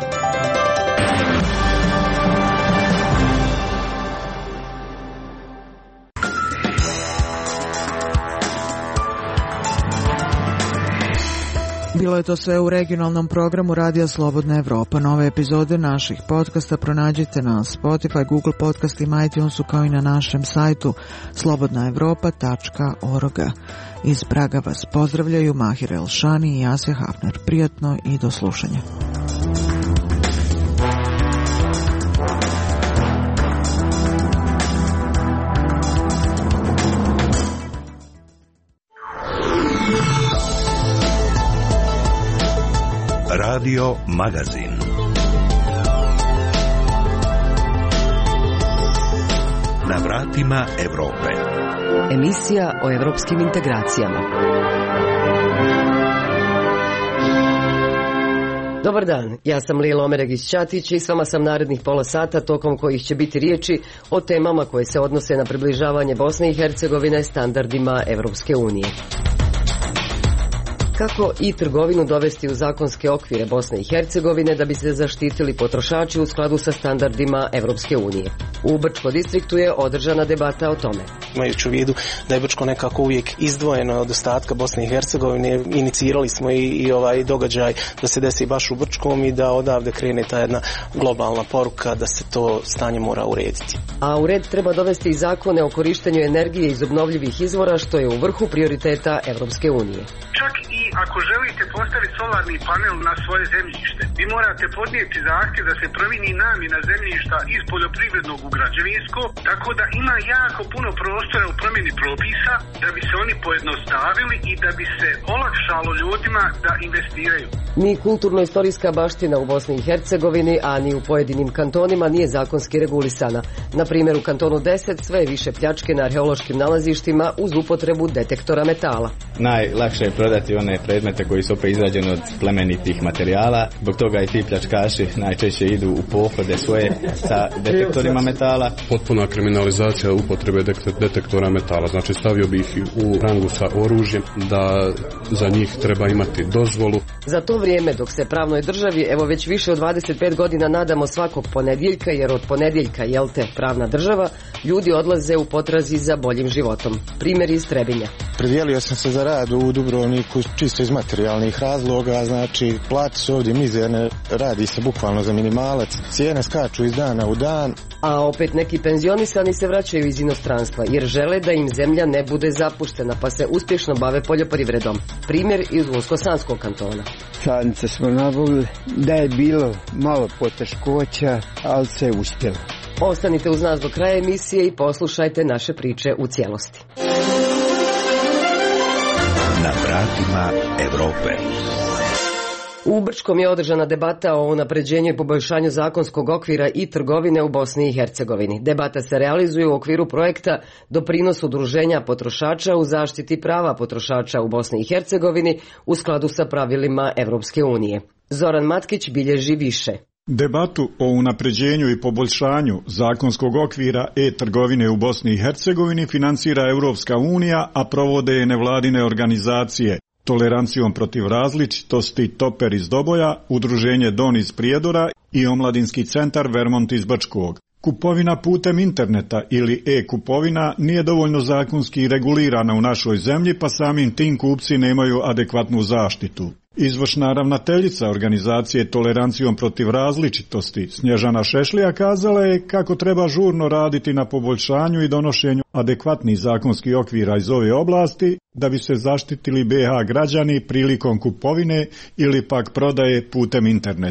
Bilo je to sve u regionalnom programu Radija Slobodna Evropa. Nove epizode naših podcasta pronađite na Spotify, Google podcastima, iTunesu kao i na našem sajtu slobodna evropa tačka org. Iz Praga vas pozdravljaju Mahir Elšani i Jasja Hafner. Prijatno i do slušanja. Radio Magazin. Na vratima Evrope. Emisija o evropskim integracijama. Dobar dan, ja sam Lila Omeregić-Ćatić i s vama sam narednih pola sata tokom kojih će biti riječi o temama koje se odnose na približavanje Bosne i Hercegovine standardima Evropske unije. Kako i trgovinu dovesti u zakonske okvire Bosne i Hercegovine da bi se zaštitili potrošači u skladu sa standardima Evropske unije. U Brčko distriktu je održana debata o tome. Imajući u vidu da je Brčko nekako uvijek izdvojeno od ostatka Bosne i Hercegovine, inicirali smo i, i ovaj događaj da se desi baš u Brčkom i da odavde krene ta jedna globalna poruka da se to stanje mora urediti. A u red treba dovesti i zakone o korištenju energije iz obnovljivih izvora, što je u vrhu prioriteta Evropske unije. Čak i ako želite postaviti solarni panel na svoje zemljište, vi morate podnijeti zahtjev da se promijeni namjena zemljišta iz poljoprivrednog u građevinsko, tako da ima jako puno prostora u promjeni propisa da bi se oni pojednostavili i da bi se olakšalo ljudima da investiraju. Ni kulturno-istorijska baština u Bosni i Hercegovini, a ni u pojedinim kantonima nije zakonski regulisana. Na primjer, u kantonu deset sve je više pljačke na arheološkim nalazištima uz upotrebu detektora metala. Najlakše je prodati one predmete koji su opet izrađeni od plemenitih materijala, zbog toga i ti pljačkaši najčešće idu u pohode svoje sa detektorima metala. Potpuna kriminalizacija upotrebe detektora metala, znači stavio bi ih u rangu sa oružjem, da za njih treba imati dozvolu. Za to vrijeme, dok se pravnoj državi, evo već više od dvadeset pet godina nadamo svakog ponedjeljka, jer od ponedjeljka, jel te, pravna država, ljudi odlaze u potrazi za boljim životom. Primjer iz Trebinja. Predijelio sam se za rad u Dubrovniku čisto iz materijalnih razloga, znači plate su ovdje mizerne, radi se bukvalno za minimalac, cijene skaču iz dana u dan. A opet neki penzionisani se vraćaju iz inostranstva jer žele da im zemlja ne bude zapuštena, pa se uspješno bave poljoprivredom. Primjer iz Unsko-Sanskog kantona. Sadnice smo nabavili, da je bilo malo poteškoća, ali se je uspjelo. Ostanite uz nas do kraja emisije i poslušajte naše priče u cijelosti. Na vratima Evrope. U Brčkom je održana debata o unapređenju i poboljšanju zakonskog okvira i trgovine u Bosni i Hercegovini. Debata se realizuje u okviru projekta Doprinos udruženja potrošača u zaštiti prava potrošača u Bosni i Hercegovini u skladu sa pravilima Evropske unije. Zoran Matkić bilježi više. Debatu o unapređenju i poboljšanju zakonskog okvira e-trgovine u Bosni i Hercegovini financira Evropska unija, a provode je nevladine organizacije Tolerancijom protiv različitosti Toper iz Doboja, Udruženje Don iz Prijedora i Omladinski centar Vermont iz Brčkog. Kupovina putem interneta ili e-kupovina nije dovoljno zakonski regulirana u našoj zemlji, pa samim tim kupci nemaju adekvatnu zaštitu. Izvršna ravnateljica organizacije Tolerancijom protiv različitosti Snježana Šešlija kazala je kako treba žurno raditi na poboljšanju i donošenju adekvatnih zakonskih okvira iz ove oblasti da bi se zaštitili B iH građani prilikom kupovine ili pak prodaje putem interneta.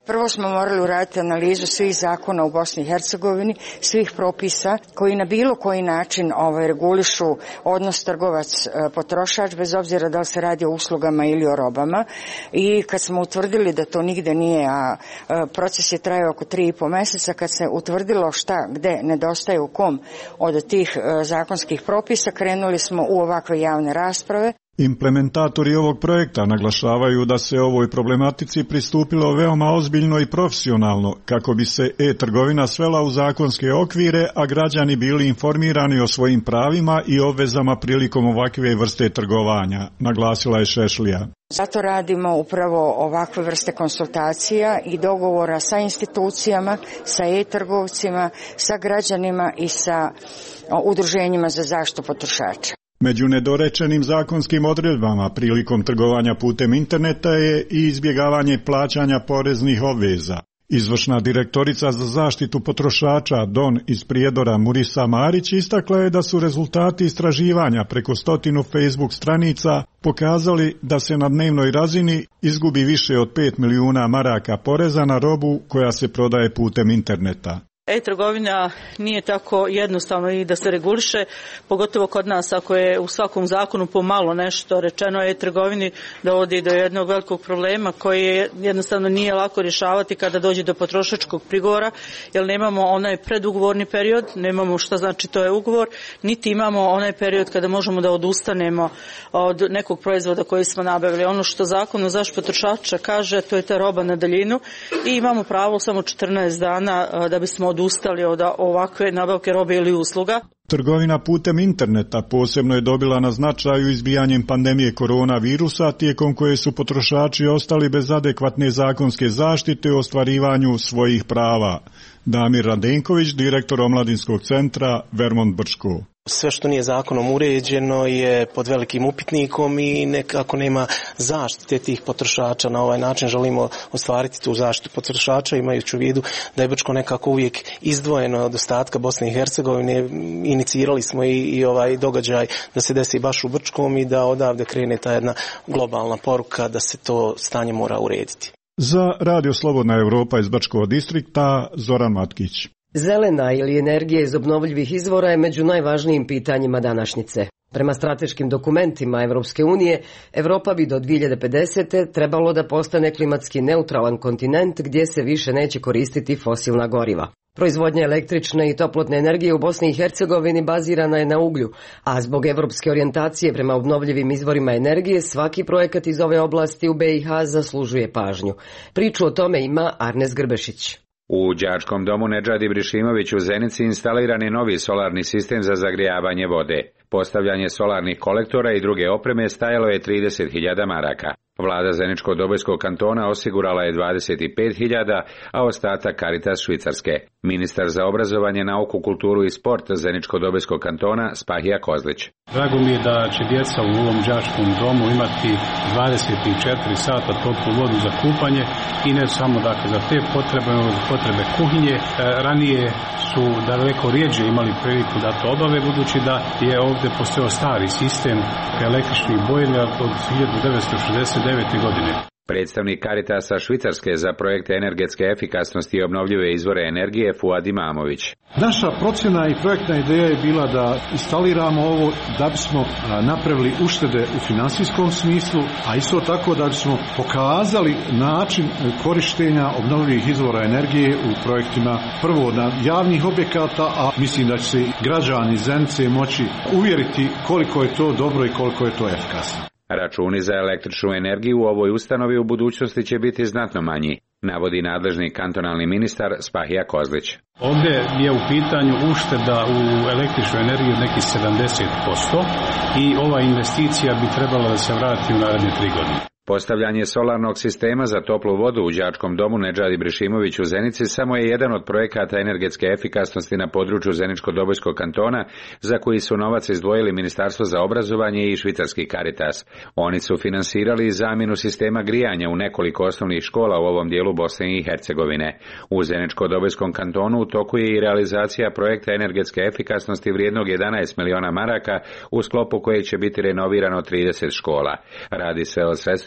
Prvo smo morali uraditi analizu svih zakona u Bosni i Hercegovini, svih propisa koji na bilo koji način ovaj, regulišu odnos trgovac-potrošač, bez obzira da li se radi o uslugama ili o robama. I kad smo utvrdili da to nigde nije, a proces je trajao oko tri i po meseca, kad se utvrdilo šta, gde nedostaje u kom od tih zakonskih propisa, krenuli smo u ovakve javne rasprave. Implementatori ovog projekta naglašavaju da se ovoj problematici pristupilo veoma ozbiljno i profesionalno kako bi se e-trgovina svela u zakonske okvire, a građani bili informirani o svojim pravima i obvezama prilikom ovakve vrste trgovanja, naglasila je Šešlija. Zato radimo upravo ovakve vrste konsultacija i dogovora sa institucijama, sa e-trgovcima, sa građanima i sa udruženjima za zaštitu potrošača. Među nedorečenim zakonskim odredbama prilikom trgovanja putem interneta je i izbjegavanje plaćanja poreznih obveza. Izvršna direktorica za zaštitu potrošača Don iz Prijedora Murisa Marić istakla je da su rezultati istraživanja preko stotinu Facebook stranica pokazali da se na dnevnoj razini izgubi više od pet milijuna maraka poreza na robu koja se prodaje putem interneta. E-trgovina nije tako jednostavno i da se reguliše, pogotovo kod nas ako je u svakom zakonu pomalo nešto rečeno o e-trgovini, dovodi do jednog velikog problema koji je jednostavno nije lako rješavati kada dođe do potrošačkog prigovora, jer nemamo onaj predugovorni period, nemamo šta znači to je ugovor, niti imamo onaj period kada možemo da odustanemo od nekog proizvoda koji smo nabavili. Ono što zakon o zaštiti potrošača kaže, to je ta roba na daljinu i imamo pravo samo četrnaest dana da bismo odustali od ovakve nabavke robe ili usluga. Trgovina putem interneta posebno je dobila na značaju izbijanjem pandemije koronavirusa, tijekom koje su potrošači ostali bez adekvatne zakonske zaštite u ostvarivanju svojih prava. Damir Radenković, direktor Omladinskog centra Vermont Brčko. Sve što nije zakonom uređeno je pod velikim upitnikom i nekako nema zaštite tih potrošača. Na ovaj način želimo ostvariti tu zaštitu potrošača, imajući u vidu da je Brčko nekako uvijek izdvojeno od ostatka Bosne i Hercegovine. Inicirali smo i, i ovaj događaj da se desi baš u Brčkom i da odavde krene ta jedna globalna poruka da se to stanje mora urediti. Za Radio Slobodna Evropa iz Brčkog distrikta, Zoran Matkić. Zelena ili energija iz obnovljivih izvora je među najvažnijim pitanjima današnjice. Prema strateškim dokumentima Evropske unije, Evropa bi do dvije hiljade pedesete trebalo da postane klimatski neutralan kontinent gdje se više neće koristiti fosilna goriva. Proizvodnja električne i toplotne energije u Bosni i Hercegovini bazirana je na uglju, a zbog evropske orijentacije prema obnovljivim izvorima energije svaki projekat iz ove oblasti u B i H zaslužuje pažnju. Priču o tome ima Arnes Grbešić. U đačkom domu Nedžad Ibrišimović u Zenici instaliran je novi solarni sistem za zagrijavanje vode. Postavljanje solarnih kolektora i druge opreme stajalo je trideset hiljada maraka. Vlada Zeničko-Dobojskog kantona osigurala je dvadeset pet hiljada, a ostatak Caritas Švicarske. Ministar za obrazovanje, nauku, kulturu i sport Zeničko-Dobojskog kantona Spahija Kozlić. Drago mi je da će djeca u ovom đačkom domu imati dvadeset četiri sata toplu vodu za kupanje i ne samo dakle za te potrebe, nego za potrebe kuhinje. E, ranije su daleko rijeđe imali priliku da to obave, budući da je ovdje postojao stari sistem električnih bojlera od hiljadu devetsto šezdeset devete. godine. Predstavnik Caritasa Švicarske za projekte energetske efikasnosti i obnovljive izvore energije Fuad Imamović. Naša procjena i projektna ideja je bila da instaliramo ovo da bismo napravili uštede u finansijskom smislu, a isto tako da bismo pokazali način korištenja obnovljivih izvora energije u projektima prvo na javnih objekata, a mislim da će se građani Zenice moći uvjeriti koliko je to dobro i koliko je to efikasno. Računi za električnu energiju u ovoj ustanovi u budućnosti će biti znatno manji, navodi nadležni kantonalni ministar Spahija Kozlić. Ovdje je u pitanju ušteda u električnoj energiji od nekih sedamdeset posto i ova investicija bi trebala da se vrati u naredne tri godine. Postavljanje solarnog sistema za toplu vodu u đačkom domu Nedžad Ibrišimović u Zenici samo je jedan od projekata energetske efikasnosti na području Zeničko-Dobojskog kantona, za koji su novac izdvojili Ministarstvo za obrazovanje i švicarski Caritas. Oni su finansirali zamjenu sistema grijanja u nekoliko osnovnih škola u ovom dijelu Bosne i Hercegovine. U Zeničko-Dobojskom kantonu u toku je i realizacija projekta energetske efikasnosti vrijednog jedanaest miliona maraka, u sklopu kojeg će biti renovirano trideset škola. Radi se o sredstvima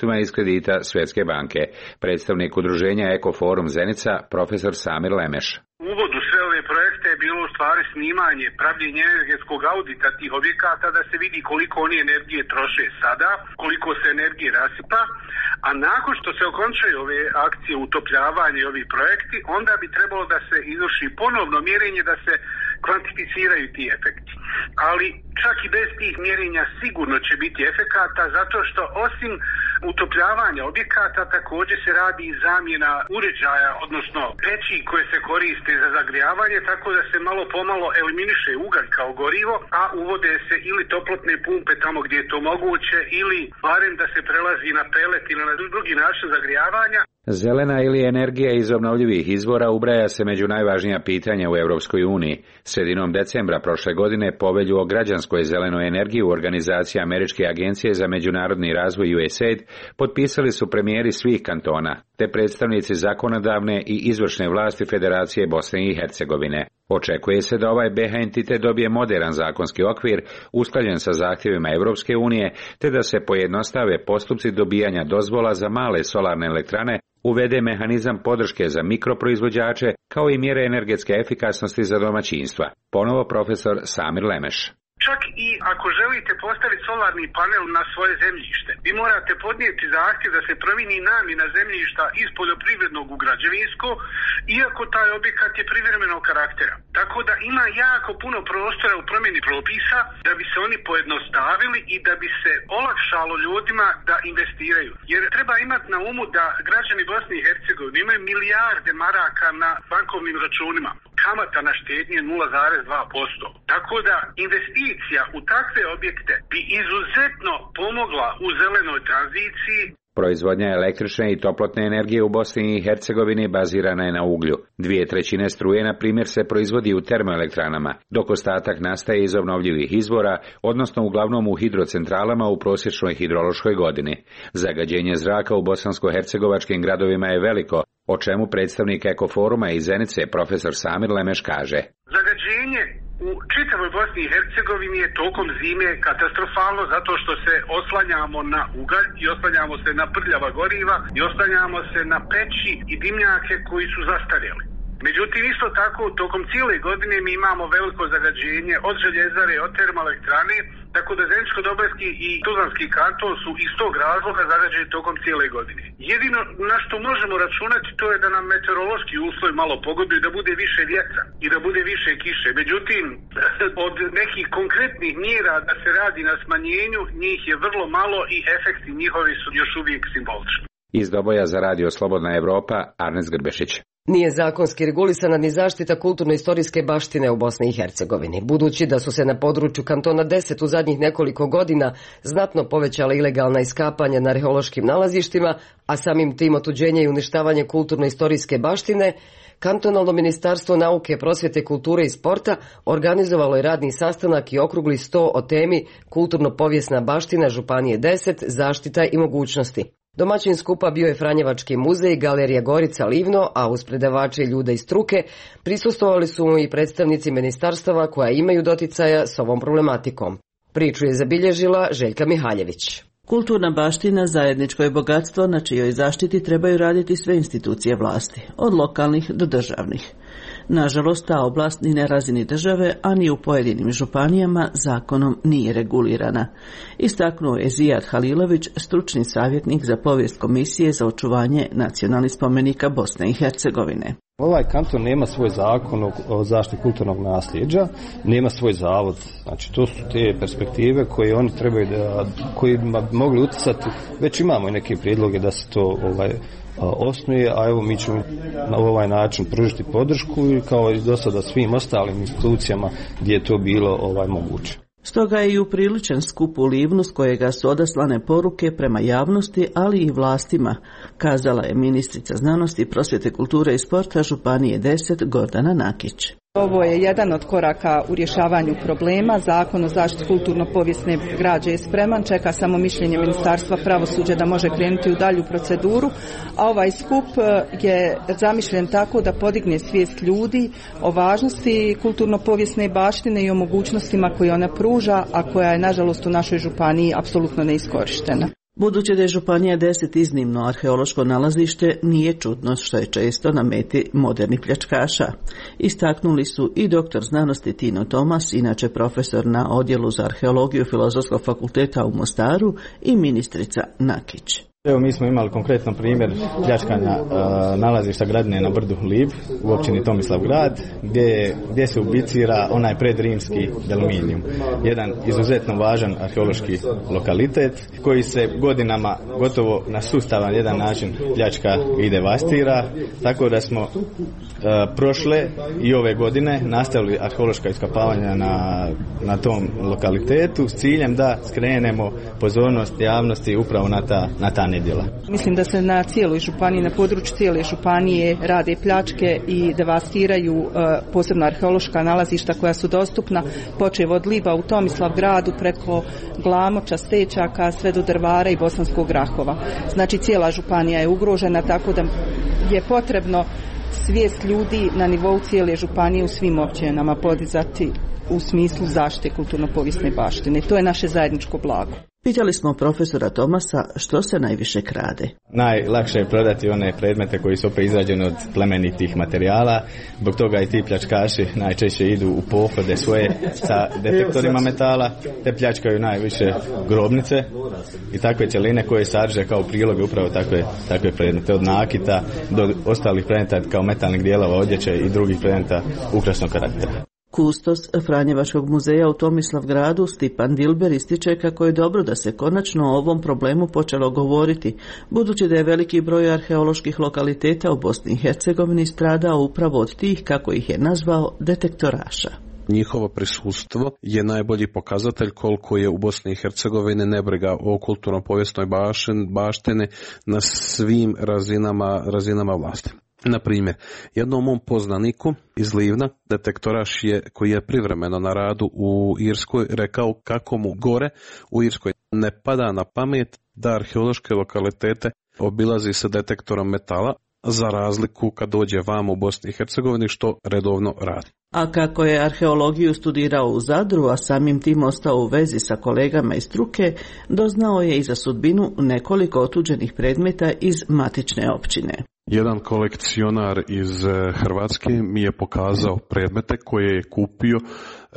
sredstvima iz kredita Svjetske banke. Predstavnik udruženja Ekoforum Zenica, profesor Samir Lemeš. Uvod u sve ove projekte je bilo u stvari snimanje, pravljenje energetskog audita tih objekata da se vidi koliko oni energije troše sada, koliko se energije rasipa, a nakon što se okončaju ove akcije utopljavanja i ovi projekti, onda bi trebalo da se izvrši ponovno mjerenje da se kvantificiraju ti efekti. Ali čak i bez tih mjerenja sigurno će biti efekata zato što osim utopljavanja objekata također se radi i zamjena uređaja, odnosno peći koje se koriste za zagrijavanje, tako da se malo pomalo eliminiše ugalj kao gorivo, a uvode se ili toplotne pumpe tamo gdje je to moguće ili barem da se prelazi na pelet ili na drugi način zagrijavanja. Zelena ili energija iz obnovljivih izvora ubraja se među najvažnija pitanja u Europskoj uniji. Sredinom decembra prošle godine Povelju o građanskoj zelenoj energiji u organizaciji Američke agencije za međunarodni razvoj U S A I D potpisali su premijeri svih kantona, te predstavnici zakonodavne i izvršne vlasti Federacije Bosne i Hercegovine. Očekuje se da ovaj B H entitet dobije modern zakonski okvir usklađen sa zahtjevima Europske unije, te da se pojednostave postupci dobijanja dozvola za male solarne elektrane, uvede mehanizam podrške za mikroproizvođače, kao i mjere energetske efikasnosti za domaćinstva. Ponovo profesor Samir Lemeš. Čak i ako želite postaviti solarni panel na svoje zemljište, vi morate podnijeti zahtjev da se promijeni namjena zemljišta iz poljoprivrednog u građevinsko, iako taj objekat je privremenog karaktera. Tako da ima jako puno prostora u promjeni propisa da bi se oni pojednostavili i da bi se olakšalo ljudima da investiraju. Jer treba imati na umu da građani Bosne i Hercegovine imaju milijarde maraka na bankovnim računima. Kamata na štednje nula zarez dva posto. Tako da investicija u takve objekte bi izuzetno pomogla u zelenoj tranziciji. Proizvodnja električne i toplotne energije u Bosni i Hercegovini bazirana je na uglju. Dvije trećine struje, na primjer, se proizvodi u termoelektranama, dok ostatak nastaje iz obnovljivih izvora, odnosno uglavnom u hidrocentralama u prosječnoj hidrološkoj godini. Zagađenje zraka u bosansko-hercegovačkim gradovima je veliko, o čemu predstavnik Ekoforuma iz Zenice, profesor Samir Lemeš, kaže. Zagađenje u čitavoj Bosni i Hercegovini je tokom zime katastrofalno zato što se oslanjamo na ugalj i oslanjamo se na prljava goriva i oslanjamo se na peći i dimnjake koji su zastarjeli. Međutim, isto tako, tokom cijele godine mi imamo veliko zagađenje od željezare, od termoelektrane, tako da Zeničko-Dobojski i Tuzlanski kanton su iz tog razloga zagađeni tokom cijele godine. Jedino na što možemo računati to je da nam meteorološki uslovi malo pogoduju, da bude više vjetra i da bude više kiše. Međutim, od nekih konkretnih mjera da se radi na smanjenju, njih je vrlo malo i efekti njihovi su još uvijek simbolični. Iz Doboja za Radio Slobodna Evropa, Arnes Grbešić. Nije zakonski regulisana ni zaštita kulturno-istorijske baštine u Bosni i Hercegovini. Budući da su se na području kantona deset u zadnjih nekoliko godina znatno povećala ilegalna iskapanja na arheološkim nalazištima, a samim tim otuđenje i uništavanje kulturno-istorijske baštine, Kantonalno ministarstvo nauke, prosvjete, kulture i sporta organizovalo je radni sastanak i okrugli sto o temi Kulturno-povijesna baština Županije deset, zaštita i mogućnosti. Domaćin skupa bio je Franjevački muzej, Galerija Gorica Livno, a uz predavače i ljude iz struke prisustvovali su mu i predstavnici ministarstava koja imaju doticaja s ovom problematikom. Priču je zabilježila Željka Mihaljević. Kulturna baština zajedničko je bogatstvo na čijoj zaštiti trebaju raditi sve institucije vlasti, od lokalnih do državnih. Nažalost, ta oblast ni na razini države, a ni u pojedinim županijama zakonom nije regulirana. Istaknuo je Zijad Halilović, stručni savjetnik za povijest Komisije za očuvanje nacionalnih spomenika Bosne i Hercegovine. Ovaj kanton nema svoj zakon o zaštiti kulturnog nasljeđa, nema svoj zavod. Znači, to su te perspektive koje oni trebaju da, koji bi mogli utjecati. Već imamo i neke prijedloge da se to ovaj, osnuje, a evo mi ćemo na ovaj način pružiti podršku i kao i do sada svim ostalim institucijama gdje je to bilo ovaj moguće. Stoga je i upriličen skup u Livnu s kojega su odaslane poruke prema javnosti, ali i vlastima, kazala je ministrica znanosti, prosvjete, kulture i sporta Županije deset Gordana Nakić. Ovo je jedan od koraka u rješavanju problema. Zakon o zaštiti kulturno-povijesne građe je spreman, čeka samo mišljenje Ministarstva pravosuđa da može krenuti u dalju proceduru, a ovaj skup je zamišljen tako da podigne svijest ljudi o važnosti kulturno-povijesne baštine i o mogućnostima koje ona pruža, a koja je nažalost u našoj županiji apsolutno neiskorištena. Budući da je Županija deset iznimno arheološko nalazište, nije čudno što je često na meti modernih pljačkaša. Istaknuli su i doktor znanosti Tino Tomas, inače profesor na Odjelu za arheologiju Filozofskog fakulteta u Mostaru, i ministrica Nakić. Evo, mi smo imali konkretno primjer pljačkanja e, nalazišta Gradine na brdu Lib u općini Tomislavgrad, gdje, gdje se ubicira onaj predrimski Deluminijum. Jedan izuzetno važan arheološki lokalitet koji se godinama gotovo na sustavan jedan način pljačka i devastira, tako da smo e, prošle i ove godine nastavili arheološka iskopavanja na, na tom lokalitetu s ciljem da skrenemo pozornost javnosti upravo na ta, na ta nedjela. Mislim da se na cijeloj županiji, na području cijele županije rade pljačke i devastiraju uh, posebno arheološka nalazišta koja su dostupna, počev od Liba u Tomislavgradu preko Glamoča, Stečaka, sve do Drvara i Bosanskog Rahova. Znači cijela županija je ugrožena, tako da je potrebno svijest ljudi na nivou cijele županije u svim općinama podizati u smislu zaštite kulturno-povijesne baštine. To je naše zajedničko blago. Pitali smo profesora Tomasa što se najviše krade. Najlakše je prodati one predmete koji su opet izrađeni od plemenitih materijala, zbog toga i ti pljačkaši najčešće idu u pohode svoje sa detektorima metala, te pljačkaju najviše grobnice i takve ćeline koje sadrže kao priloge upravo takve, takve predmete, od nakita do ostalih predmeta kao metalnih dijelova odjeće i drugih predmeta ukrasnog karaktera. Kustos Franjevačkog muzeja u Tomislavgradu Stipan Dilber ističe kako je dobro da se konačno o ovom problemu počelo govoriti, budući da je veliki broj arheoloških lokaliteta u Bosni i Hercegovini stradao upravo od tih, kako ih je nazvao, detektoraša. Njihovo prisustvo je najbolji pokazatelj koliko je u Bosni i Hercegovini nebriga o kulturno-povijesnoj baštini na svim razinama, razinama vlasti. Na primjer, jednom mom poznaniku iz Livna, detektoraš je, koji je privremeno na radu u Irskoj, rekao kako mu gore u Irskoj ne pada na pamet da arheološke lokalitete obilazi sa detektorom metala, za razliku kad dođe vam u Bosni i Hercegovini, što redovno radi. A kako je arheologiju studirao u Zadru, a samim tim ostao u vezi sa kolegama iz struke, doznao je i za sudbinu nekoliko otuđenih predmeta iz matične općine. Jedan kolekcionar iz Hrvatske mi je pokazao predmete koje je kupio e,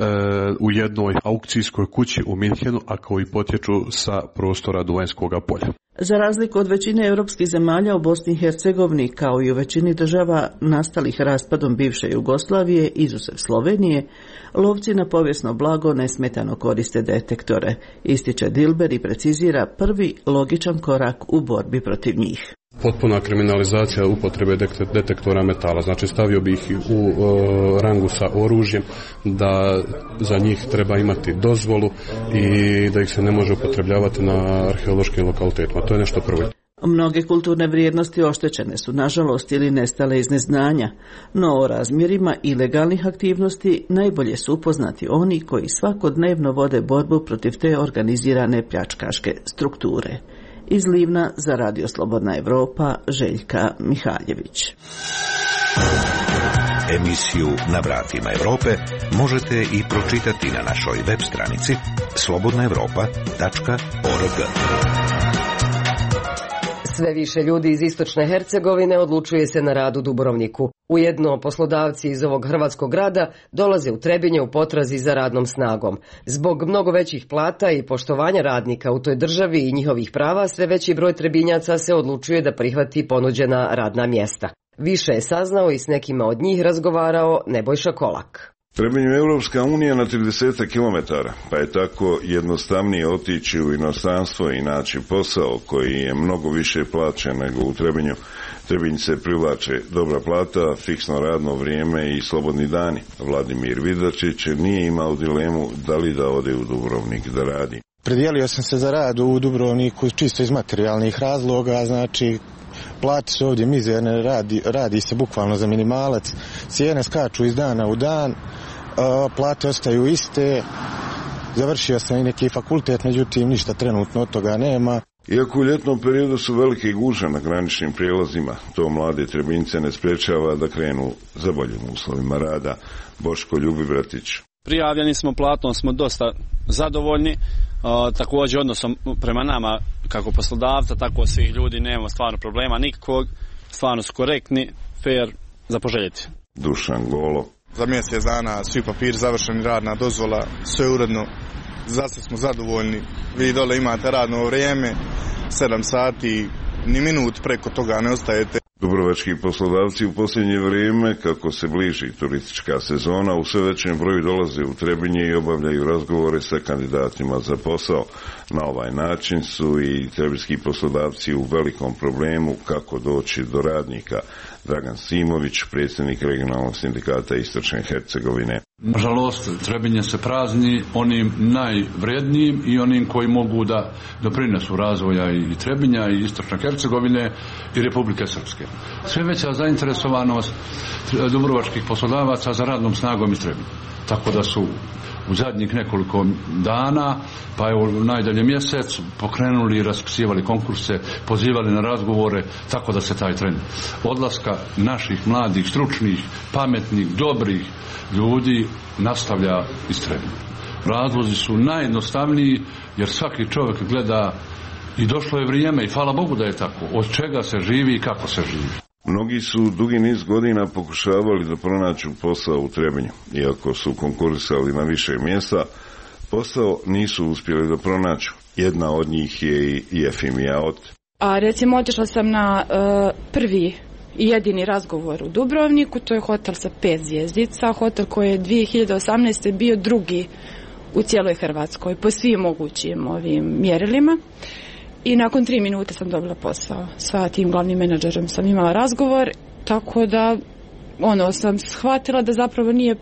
u jednoj aukcijskoj kući u Minhenu, a koji potječu sa prostora Duvanjskoga polja. Za razliku od većine europskih zemalja, u Bosni i Hercegovini, kao i u većini država nastalih raspadom bivše Jugoslavije, izuzev Slovenije, lovci na povijesno blago nesmetano koriste detektore, ističe Dilber i precizira prvi logičan korak u borbi protiv njih. Potpuna kriminalizacija upotrebe detektora metala, znači stavio bi ih u e, rangu sa oružjem, da za njih treba imati dozvolu i da ih se ne može upotrebljavati na arheološkim lokalitetima. To je nešto prvo. Mnoge kulturne vrijednosti oštećene su, nažalost, ili nestale iz neznanja, no o razmjerima ilegalnih aktivnosti najbolje su upoznati oni koji svakodnevno vode borbu protiv te organizirane pljačkaške strukture. Iz Livna za Radio Slobodna Evropa, Željka Mihaljević. Emisiju Na vratima Evrope možete i pročitati na našoj web stranici slobodna evropa tačka org. Sve više ljudi iz istočne Hercegovine odlučuje se na rad u Dubrovniku. Ujedno, poslodavci iz ovog hrvatskog grada dolaze u Trebinje u potrazi za radnom snagom. Zbog mnogo većih plata i poštovanja radnika u toj državi i njihovih prava, sve veći broj Trebinjaca se odlučuje da prihvati ponuđena radna mjesta. Više je saznao i s nekima od njih razgovarao Nebojša Kolak. Trebinje je Europska unija na trideset kilometara, pa je tako jednostavnije otići u inostranstvo i naći posao koji je mnogo više plaćen nego u Trebinju. Trebinjice privlače dobra plata, fiksno radno vrijeme i slobodni dani. Vladimir Vidačić nije imao dilemu da li da ode u Dubrovnik da radi. Predijelio sam se za rad u Dubrovniku čisto iz materijalnih razloga, znači plate su ovdje mizerne, radi, radi se bukvalno za minimalac, cijene skaču iz dana u dan, plate ostaju iste, završio sam i neki fakultet, međutim ništa trenutno od toga nema. Iako u ljetnom periodu su velike gužve na graničnim prijelazima, to mlade Trebinjce ne sprečava da krenu za boljim uslovima rada. Boško Ljubibratić. Prijavljeni smo, platom smo dosta zadovoljni, također odnosom prema nama kako poslodavca, tako svih ljudi, nemamo stvarno problema nikakvog, stvarno su korektni, fair, za poželjeti. Dušan Golo. Za mjesec dana svi papiri završeni, radna dozvola, sve uredno, zašto smo zadovoljni. Vi dole imate radno vrijeme, sedam sati, ni minut preko toga ne ostajete. Dubrovački poslodavci u posljednje vrijeme, kako se bliži turistička sezona, u sve većem broju dolaze u Trebinje i obavljaju razgovore sa kandidatima za posao. Na ovaj način su i trebinski poslodavci u velikom problemu kako doći do radnika. Dragan Simović, predsjednik regionalnog sindikata Istočne Hercegovine. Nažalost, Trebinje se prazni onim najvrednijim i onim koji mogu da doprinesu razvoja i Trebinja i Istočne Hercegovine i Republike Srpske. Sve veća zainteresovanost dubrovačkih poslodavaca za radnom snagom iz Trebinja. Tako da su u zadnjih nekoliko dana, pa evo najdalje mjesec, pokrenuli i raspisivali konkurse, pozivali na razgovore, tako da se taj trend odlaska naših mladih, stručnih, pametnih, dobrih ljudi nastavlja iz Trebinja. Razlozi su najjednostavniji jer svaki čovjek gleda i došlo je vrijeme i hvala Bogu da je tako, od čega se živi i kako se živi. Mnogi su dugi niz godina pokušavali da pronađu posao u Trebinju. Iako su konkurisali na više mjesta, posao nisu uspjeli da pronađu. Jedna od njih je i Jefimija Ot. A recimo otišla sam na uh, prvi i jedini razgovor u Dubrovniku, to je hotel sa pet zvjezdica, hotel koji je dvije hiljade osamnaeste. bio drugi u cijeloj Hrvatskoj po svim mogućim ovim mjerilima. I nakon tri minute sam dobila posao. Sa tim glavnim menadžerom sam imala razgovor, tako da ono sam shvatila da zapravo nije,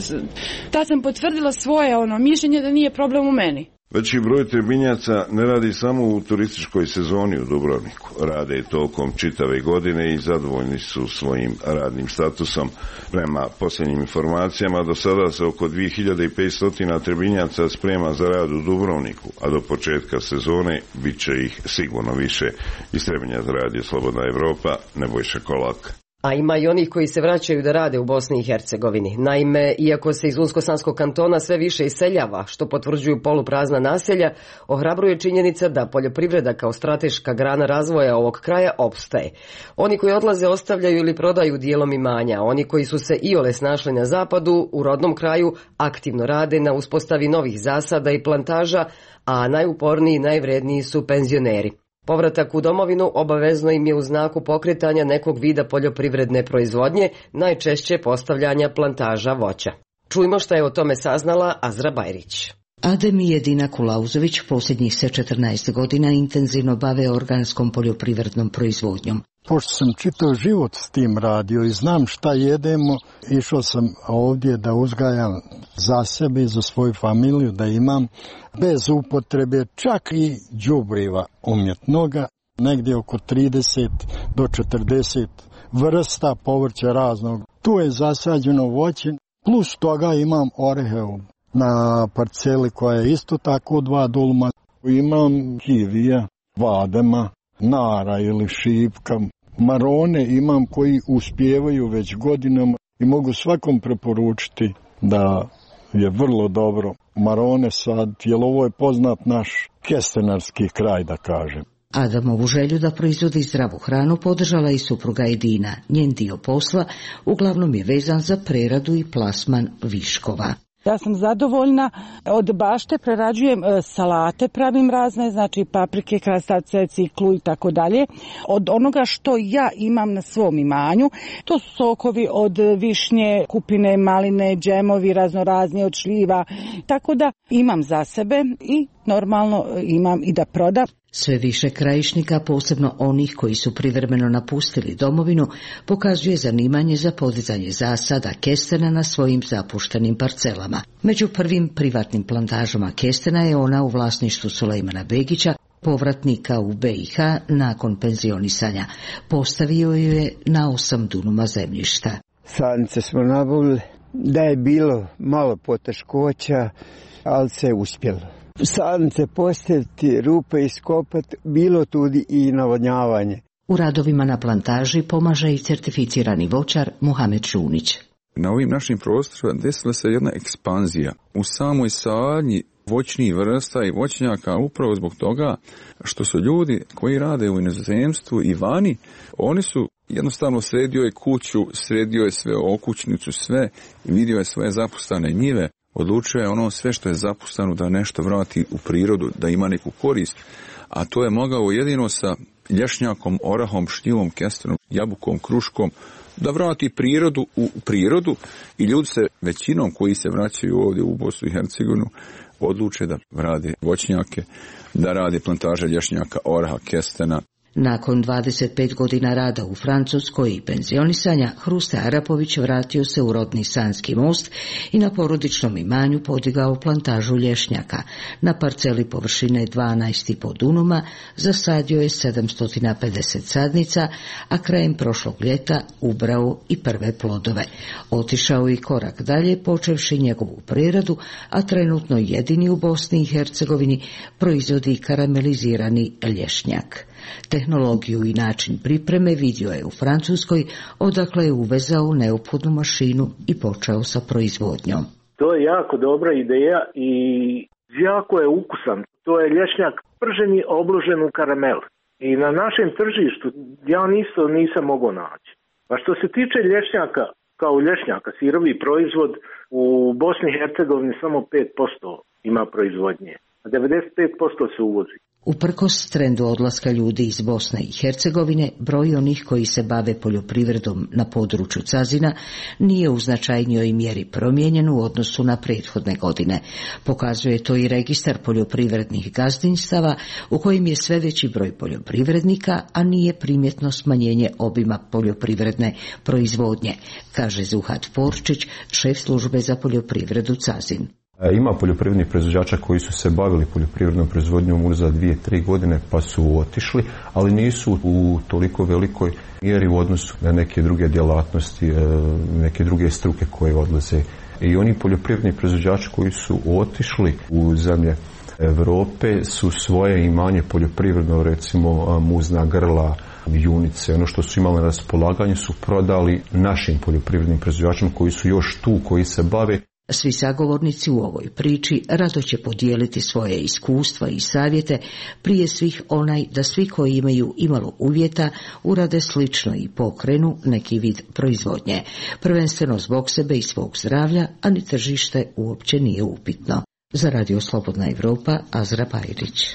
da sam potvrdila svoje ono mišljenje da nije problem u meni. Veći broj Trebinjaca ne radi samo u turističkoj sezoni u Dubrovniku. Rade i tokom čitave godine i zadovoljni su svojim radnim statusom. Prema posljednjim informacijama, do sada se oko dvije hiljade petsto Trebinjaca sprema za rad u Dubrovniku, a do početka sezone bit će ih sigurno više. Iz Trebinja za radio Slobodna Evropa, Nebojša Kolak. A ima i onih koji se vraćaju da rade u Bosni i Hercegovini. Naime, iako se iz Unsko-Sanskog kantona sve više iseljava, što potvrđuju poluprazna naselja, ohrabruje činjenica da poljoprivreda kao strateška grana razvoja ovog kraja opstaje. Oni koji odlaze ostavljaju ili prodaju dijelom imanja, oni koji su se iole snašli na zapadu, u rodnom kraju, aktivno rade na uspostavi novih zasada i plantaža, a najuporniji i najvredniji su penzioneri. Povratak u domovinu obavezno im je u znaku pokretanja nekog vida poljoprivredne proizvodnje, najčešće postavljanja plantaža voća. Čujmo šta je o tome saznala Azra Bajrić. Adem i Jedina Kulauzović posljednjih se četrnaest godina intenzivno bave organskom poljoprivrednom proizvodnjom. Pošto sam čitav život s tim radio i znam šta jedemo, išao sam ovdje da uzgajam za sebe i za svoju familiju, da imam bez upotrebe čak i đubriva umjetnoga, negdje oko trideset do četrdeset vrsta povrća raznog. Tu je zasađeno voće, plus toga imam orehevu na parceli koja je isto tako dva dulma. Imam kivija, vadema, nara ili šipka, marone imam koji uspijevaju već godinama i mogu svakom preporučiti da je vrlo dobro marone sad, jer ovo je poznat naš kestenarski kraj, da kažem. Adamovu želju da proizvodi zdravu hranu podržala i supruga Edina. Njen dio posla uglavnom je vezan za preradu i plasman viškova. Ja sam zadovoljna, od bašte prerađujem salate, pravim razne, znači paprike, krastavce, ciklu i tako dalje. Od onoga što ja imam na svom imanju, to su sokovi od višnje, kupine, maline, džemovi, raznorazni od šljiva, tako da imam za sebe i normalno imam i da prodam. Sve više krajišnika, posebno onih koji su privremeno napustili domovinu, pokazuje zanimanje za podizanje zasada kestena na svojim zapuštenim parcelama. Među prvim privatnim plantažama kestena je ona u vlasništvu Sulejmana Begića, povratnika u be i ha nakon penzionisanja. Postavio ju je na osam dunuma zemljišta. Sadnice smo nabavili, da je bilo malo poteškoća, ali se uspjelo. Sadnice postaviti, rupe iskopati, bilo tudi i navodnjavanje. U radovima na plantaži pomaže i certificirani voćar Muhamed Šunić. Na ovim našim prostorima desila se jedna ekspanzija. U samoj sadnji voćnih vrsta i voćnjaka upravo zbog toga što su ljudi koji rade u inozemstvu i vani, oni su jednostavno sredio je kuću, sredio je sve okućnicu, sve i vidio je svoje zapustane njive, odlučio je ono sve što je zapustano da nešto vrati u prirodu, da ima neku korist, a to je mogao jedino sa lješnjakom, orahom, šljivom, kestenom, jabukom, kruškom, da vrati prirodu u prirodu i ljudi se većinom koji se vraćaju ovdje u Bosnu i Hercegovinu odluče da rade voćnjake, da rade plantaže lješnjaka, oraha, kestena. Nakon dvadeset pet godina rada u Francuskoj i penzionisanja, Hruste Arapović vratio se u rodni Sanski Most i na porodičnom imanju podigao plantažu lješnjaka. Na parceli površine dvanaest i po dunuma zasadio je sedamsto pedeset sadnica, a krajem prošlog ljeta ubrao i prve plodove. Otišao i korak dalje, počevši njegovu preradu, a trenutno jedini u Bosni i Hercegovini proizvodi karamelizirani lješnjak. Tehnologiju i način pripreme vidio je u Francuskoj, odakle je uvezao neophodnu mašinu i počeo sa proizvodnjom. To je jako dobra ideja i jako je ukusan. To je lješnjak prženi, obložen u karamel. I na našem tržištu ja isto nisam mogao naći. A što se tiče lješnjaka, kao lješnjaka, sirovi proizvod, u Bosni i Hercegovini samo pet posto ima proizvodnje, a devedeset pet posto se uvozi. Uprkos trendu odlaska ljudi iz Bosne i Hercegovine, broj onih koji se bave poljoprivredom na području Cazina nije u značajnijoj mjeri promijenjen u odnosu na prethodne godine. Pokazuje to i registar poljoprivrednih gazdinstava u kojim je sve veći broj poljoprivrednika, a nije primjetno smanjenje obima poljoprivredne proizvodnje, kaže Zuhat Porčić, šef službe za poljoprivredu Cazin. Ima poljoprivrednih proizvođača koji su se bavili poljoprivrednom proizvodnjom za dvije, tri godine pa su otišli, ali nisu u toliko velikoj mjeri u odnosu na neke druge djelatnosti, neke druge struke koje odlaze. I oni poljoprivredni proizvođači koji su otišli u zemlje Europe su svoje imanje poljoprivredno, recimo muzna grla, junice, ono što su imali na raspolaganju su prodali našim poljoprivrednim proizvođačima koji su još tu, koji se bave. Svi sagovornici u ovoj priči rado će podijeliti svoje iskustva i savjete, prije svih onaj da svi koji imaju imalo uvjeta urade slično i pokrenu neki vid proizvodnje, prvenstveno zbog sebe i svog zdravlja, a ni tržište uopće nije upitno. Za Radio Slobodna Evropa, Azra Pajrić.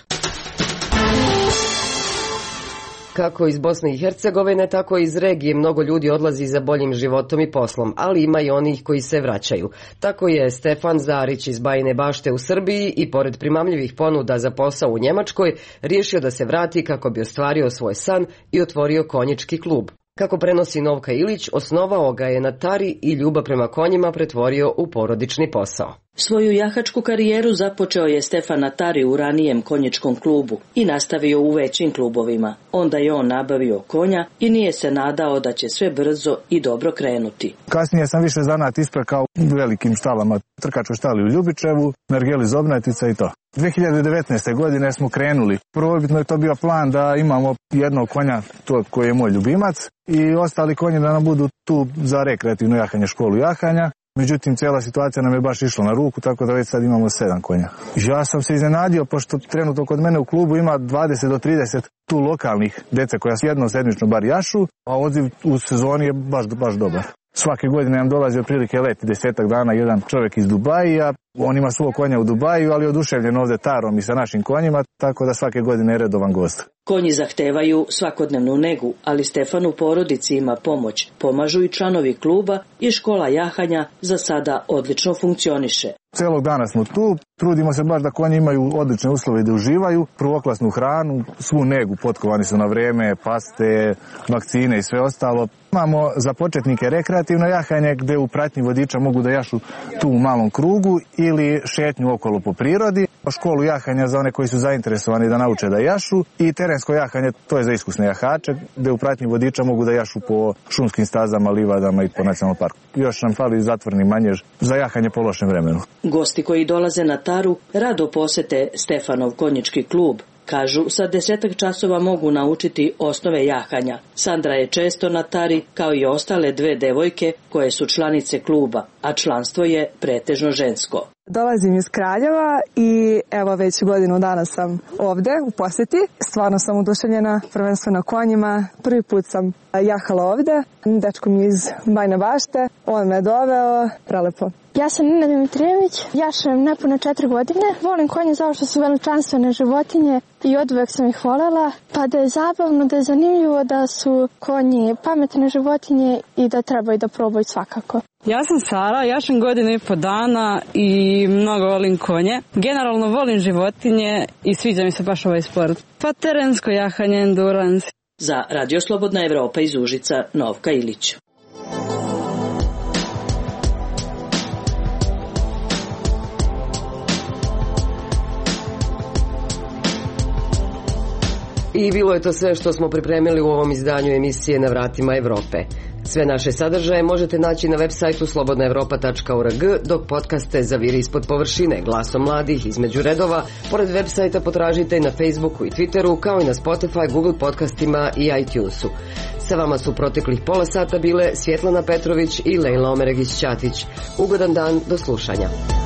Kako iz Bosne i Hercegovine, tako i iz regije mnogo ljudi odlazi za boljim životom i poslom, ali ima i onih koji se vraćaju. Tako je Stefan Zarić iz Bajine Bašte u Srbiji i pored primamljivih ponuda za posao u Njemačkoj riješio da se vrati kako bi ostvario svoj san i otvorio konjički klub. Kako prenosi Novka Ilić, osnovao ga je na Tari i ljubav prema konjima pretvorio u porodični posao. Svoju jahačku karijeru započeo je Stefan na Tari u ranijem konjičkom klubu i nastavio u većim klubovima. Onda je on nabavio konja i nije se nadao da će sve brzo i dobro krenuti. Kasnije sam više zanat isprekao u velikim štalama, trkačkoj štali u Ljubičevu, Mergeli Zobnatica i to. dvije hiljade devetnaeste. godine smo krenuli. Prvobitno je to bio plan da imamo jednog konja, to koji je moj ljubimac, i ostali konji da nam budu tu za rekreativno jahanje, školu jahanja. Međutim, cijela situacija nam je baš išla na ruku, tako da već sad imamo sedam konja. Ja sam se iznenadio, pošto trenutno kod mene u klubu ima dvadeset do trideset tu lokalnih dece koja jednom sedmično bar jašu, a odziv u sezoni je baš, baš dobar. Svake godine nam dolazi otprilike leti desetak dana jedan čovjek iz Dubaija. On ima svog konja u Dubaju, ali oduševljen ovdje Tarom i sa našim konjima, tako da svake godine je redovan gost. Konji zahtevaju svakodnevnu negu, ali Stefan u porodici ima pomoć. Pomažu i članovi kluba i škola jahanja za sada odlično funkcioniše. Celog dana smo tu, trudimo se baš da konji imaju odlične uslove da uživaju, prvoklasnu hranu, svu negu, potkovani su na vrijeme, paste, vakcine i sve ostalo. Imamo za početnike rekreativno jahanje gdje u pratnji vodiča mogu da jašu tu u malom krugu ili šetnju okolo po prirodi. Školu jahanja za one koji su zainteresovani da nauče da jašu i terensko jahanje, to je za iskusne jahače, gdje u pratnji vodiča mogu da jašu po šumskim stazama, livadama i po nacionalnom parku. Još nam fali zatvorni manjež za jahanje po lošem vremenu. Gosti koji dolaze na Taru rado posete Stefanov konjički klub, Kažu, sa desetak časova mogu naučiti osnove jahanja. Sandra je često na tari, kao i ostale dve devojke koje su članice kluba, a članstvo je pretežno žensko. Dolazim iz Kraljeva i evo već godinu dana sam ovde u poseti. Stvarno sam oduševljena, prvenstveno konjima. Prvi put sam jahala ovde. Dečko mi iz Bajne Bašte, on me doveo, prelepo. Ja sam Nina Dimitrijević, jašam nepune četiri godine. Volim konje zato što su veličanstvene životinje i oduvek sam ih volela. Pa da je zabavno, da je zanimljivo, da su konji pametne životinje i da trebaju da probaju svakako. Ja sam Sara, jašam godinu i po dana i mnogo volim konje. Generalno volim životinje i sviđa mi se baš ovaj sport. Pa terensko jahanje, endurance. Za Radio Slobodna Evropa iz Užica, Novka Ilić. I bilo je to sve što smo pripremili u ovom izdanju emisije Na vratima Evrope. Sve naše sadržaje možete naći na web sajtu slobodna evropa tačka org, dok podcaste Zaviri ispod površine, Glasom mladih, Između redova, pored web sajta potražite i na Facebooku i Twitteru, kao i na Spotify, Google podcastima i iTunesu. Sa vama su proteklih pola sata bile Svjetlana Petrović i Lejla Omeregić-Ćatić. Ugodan dan, do slušanja.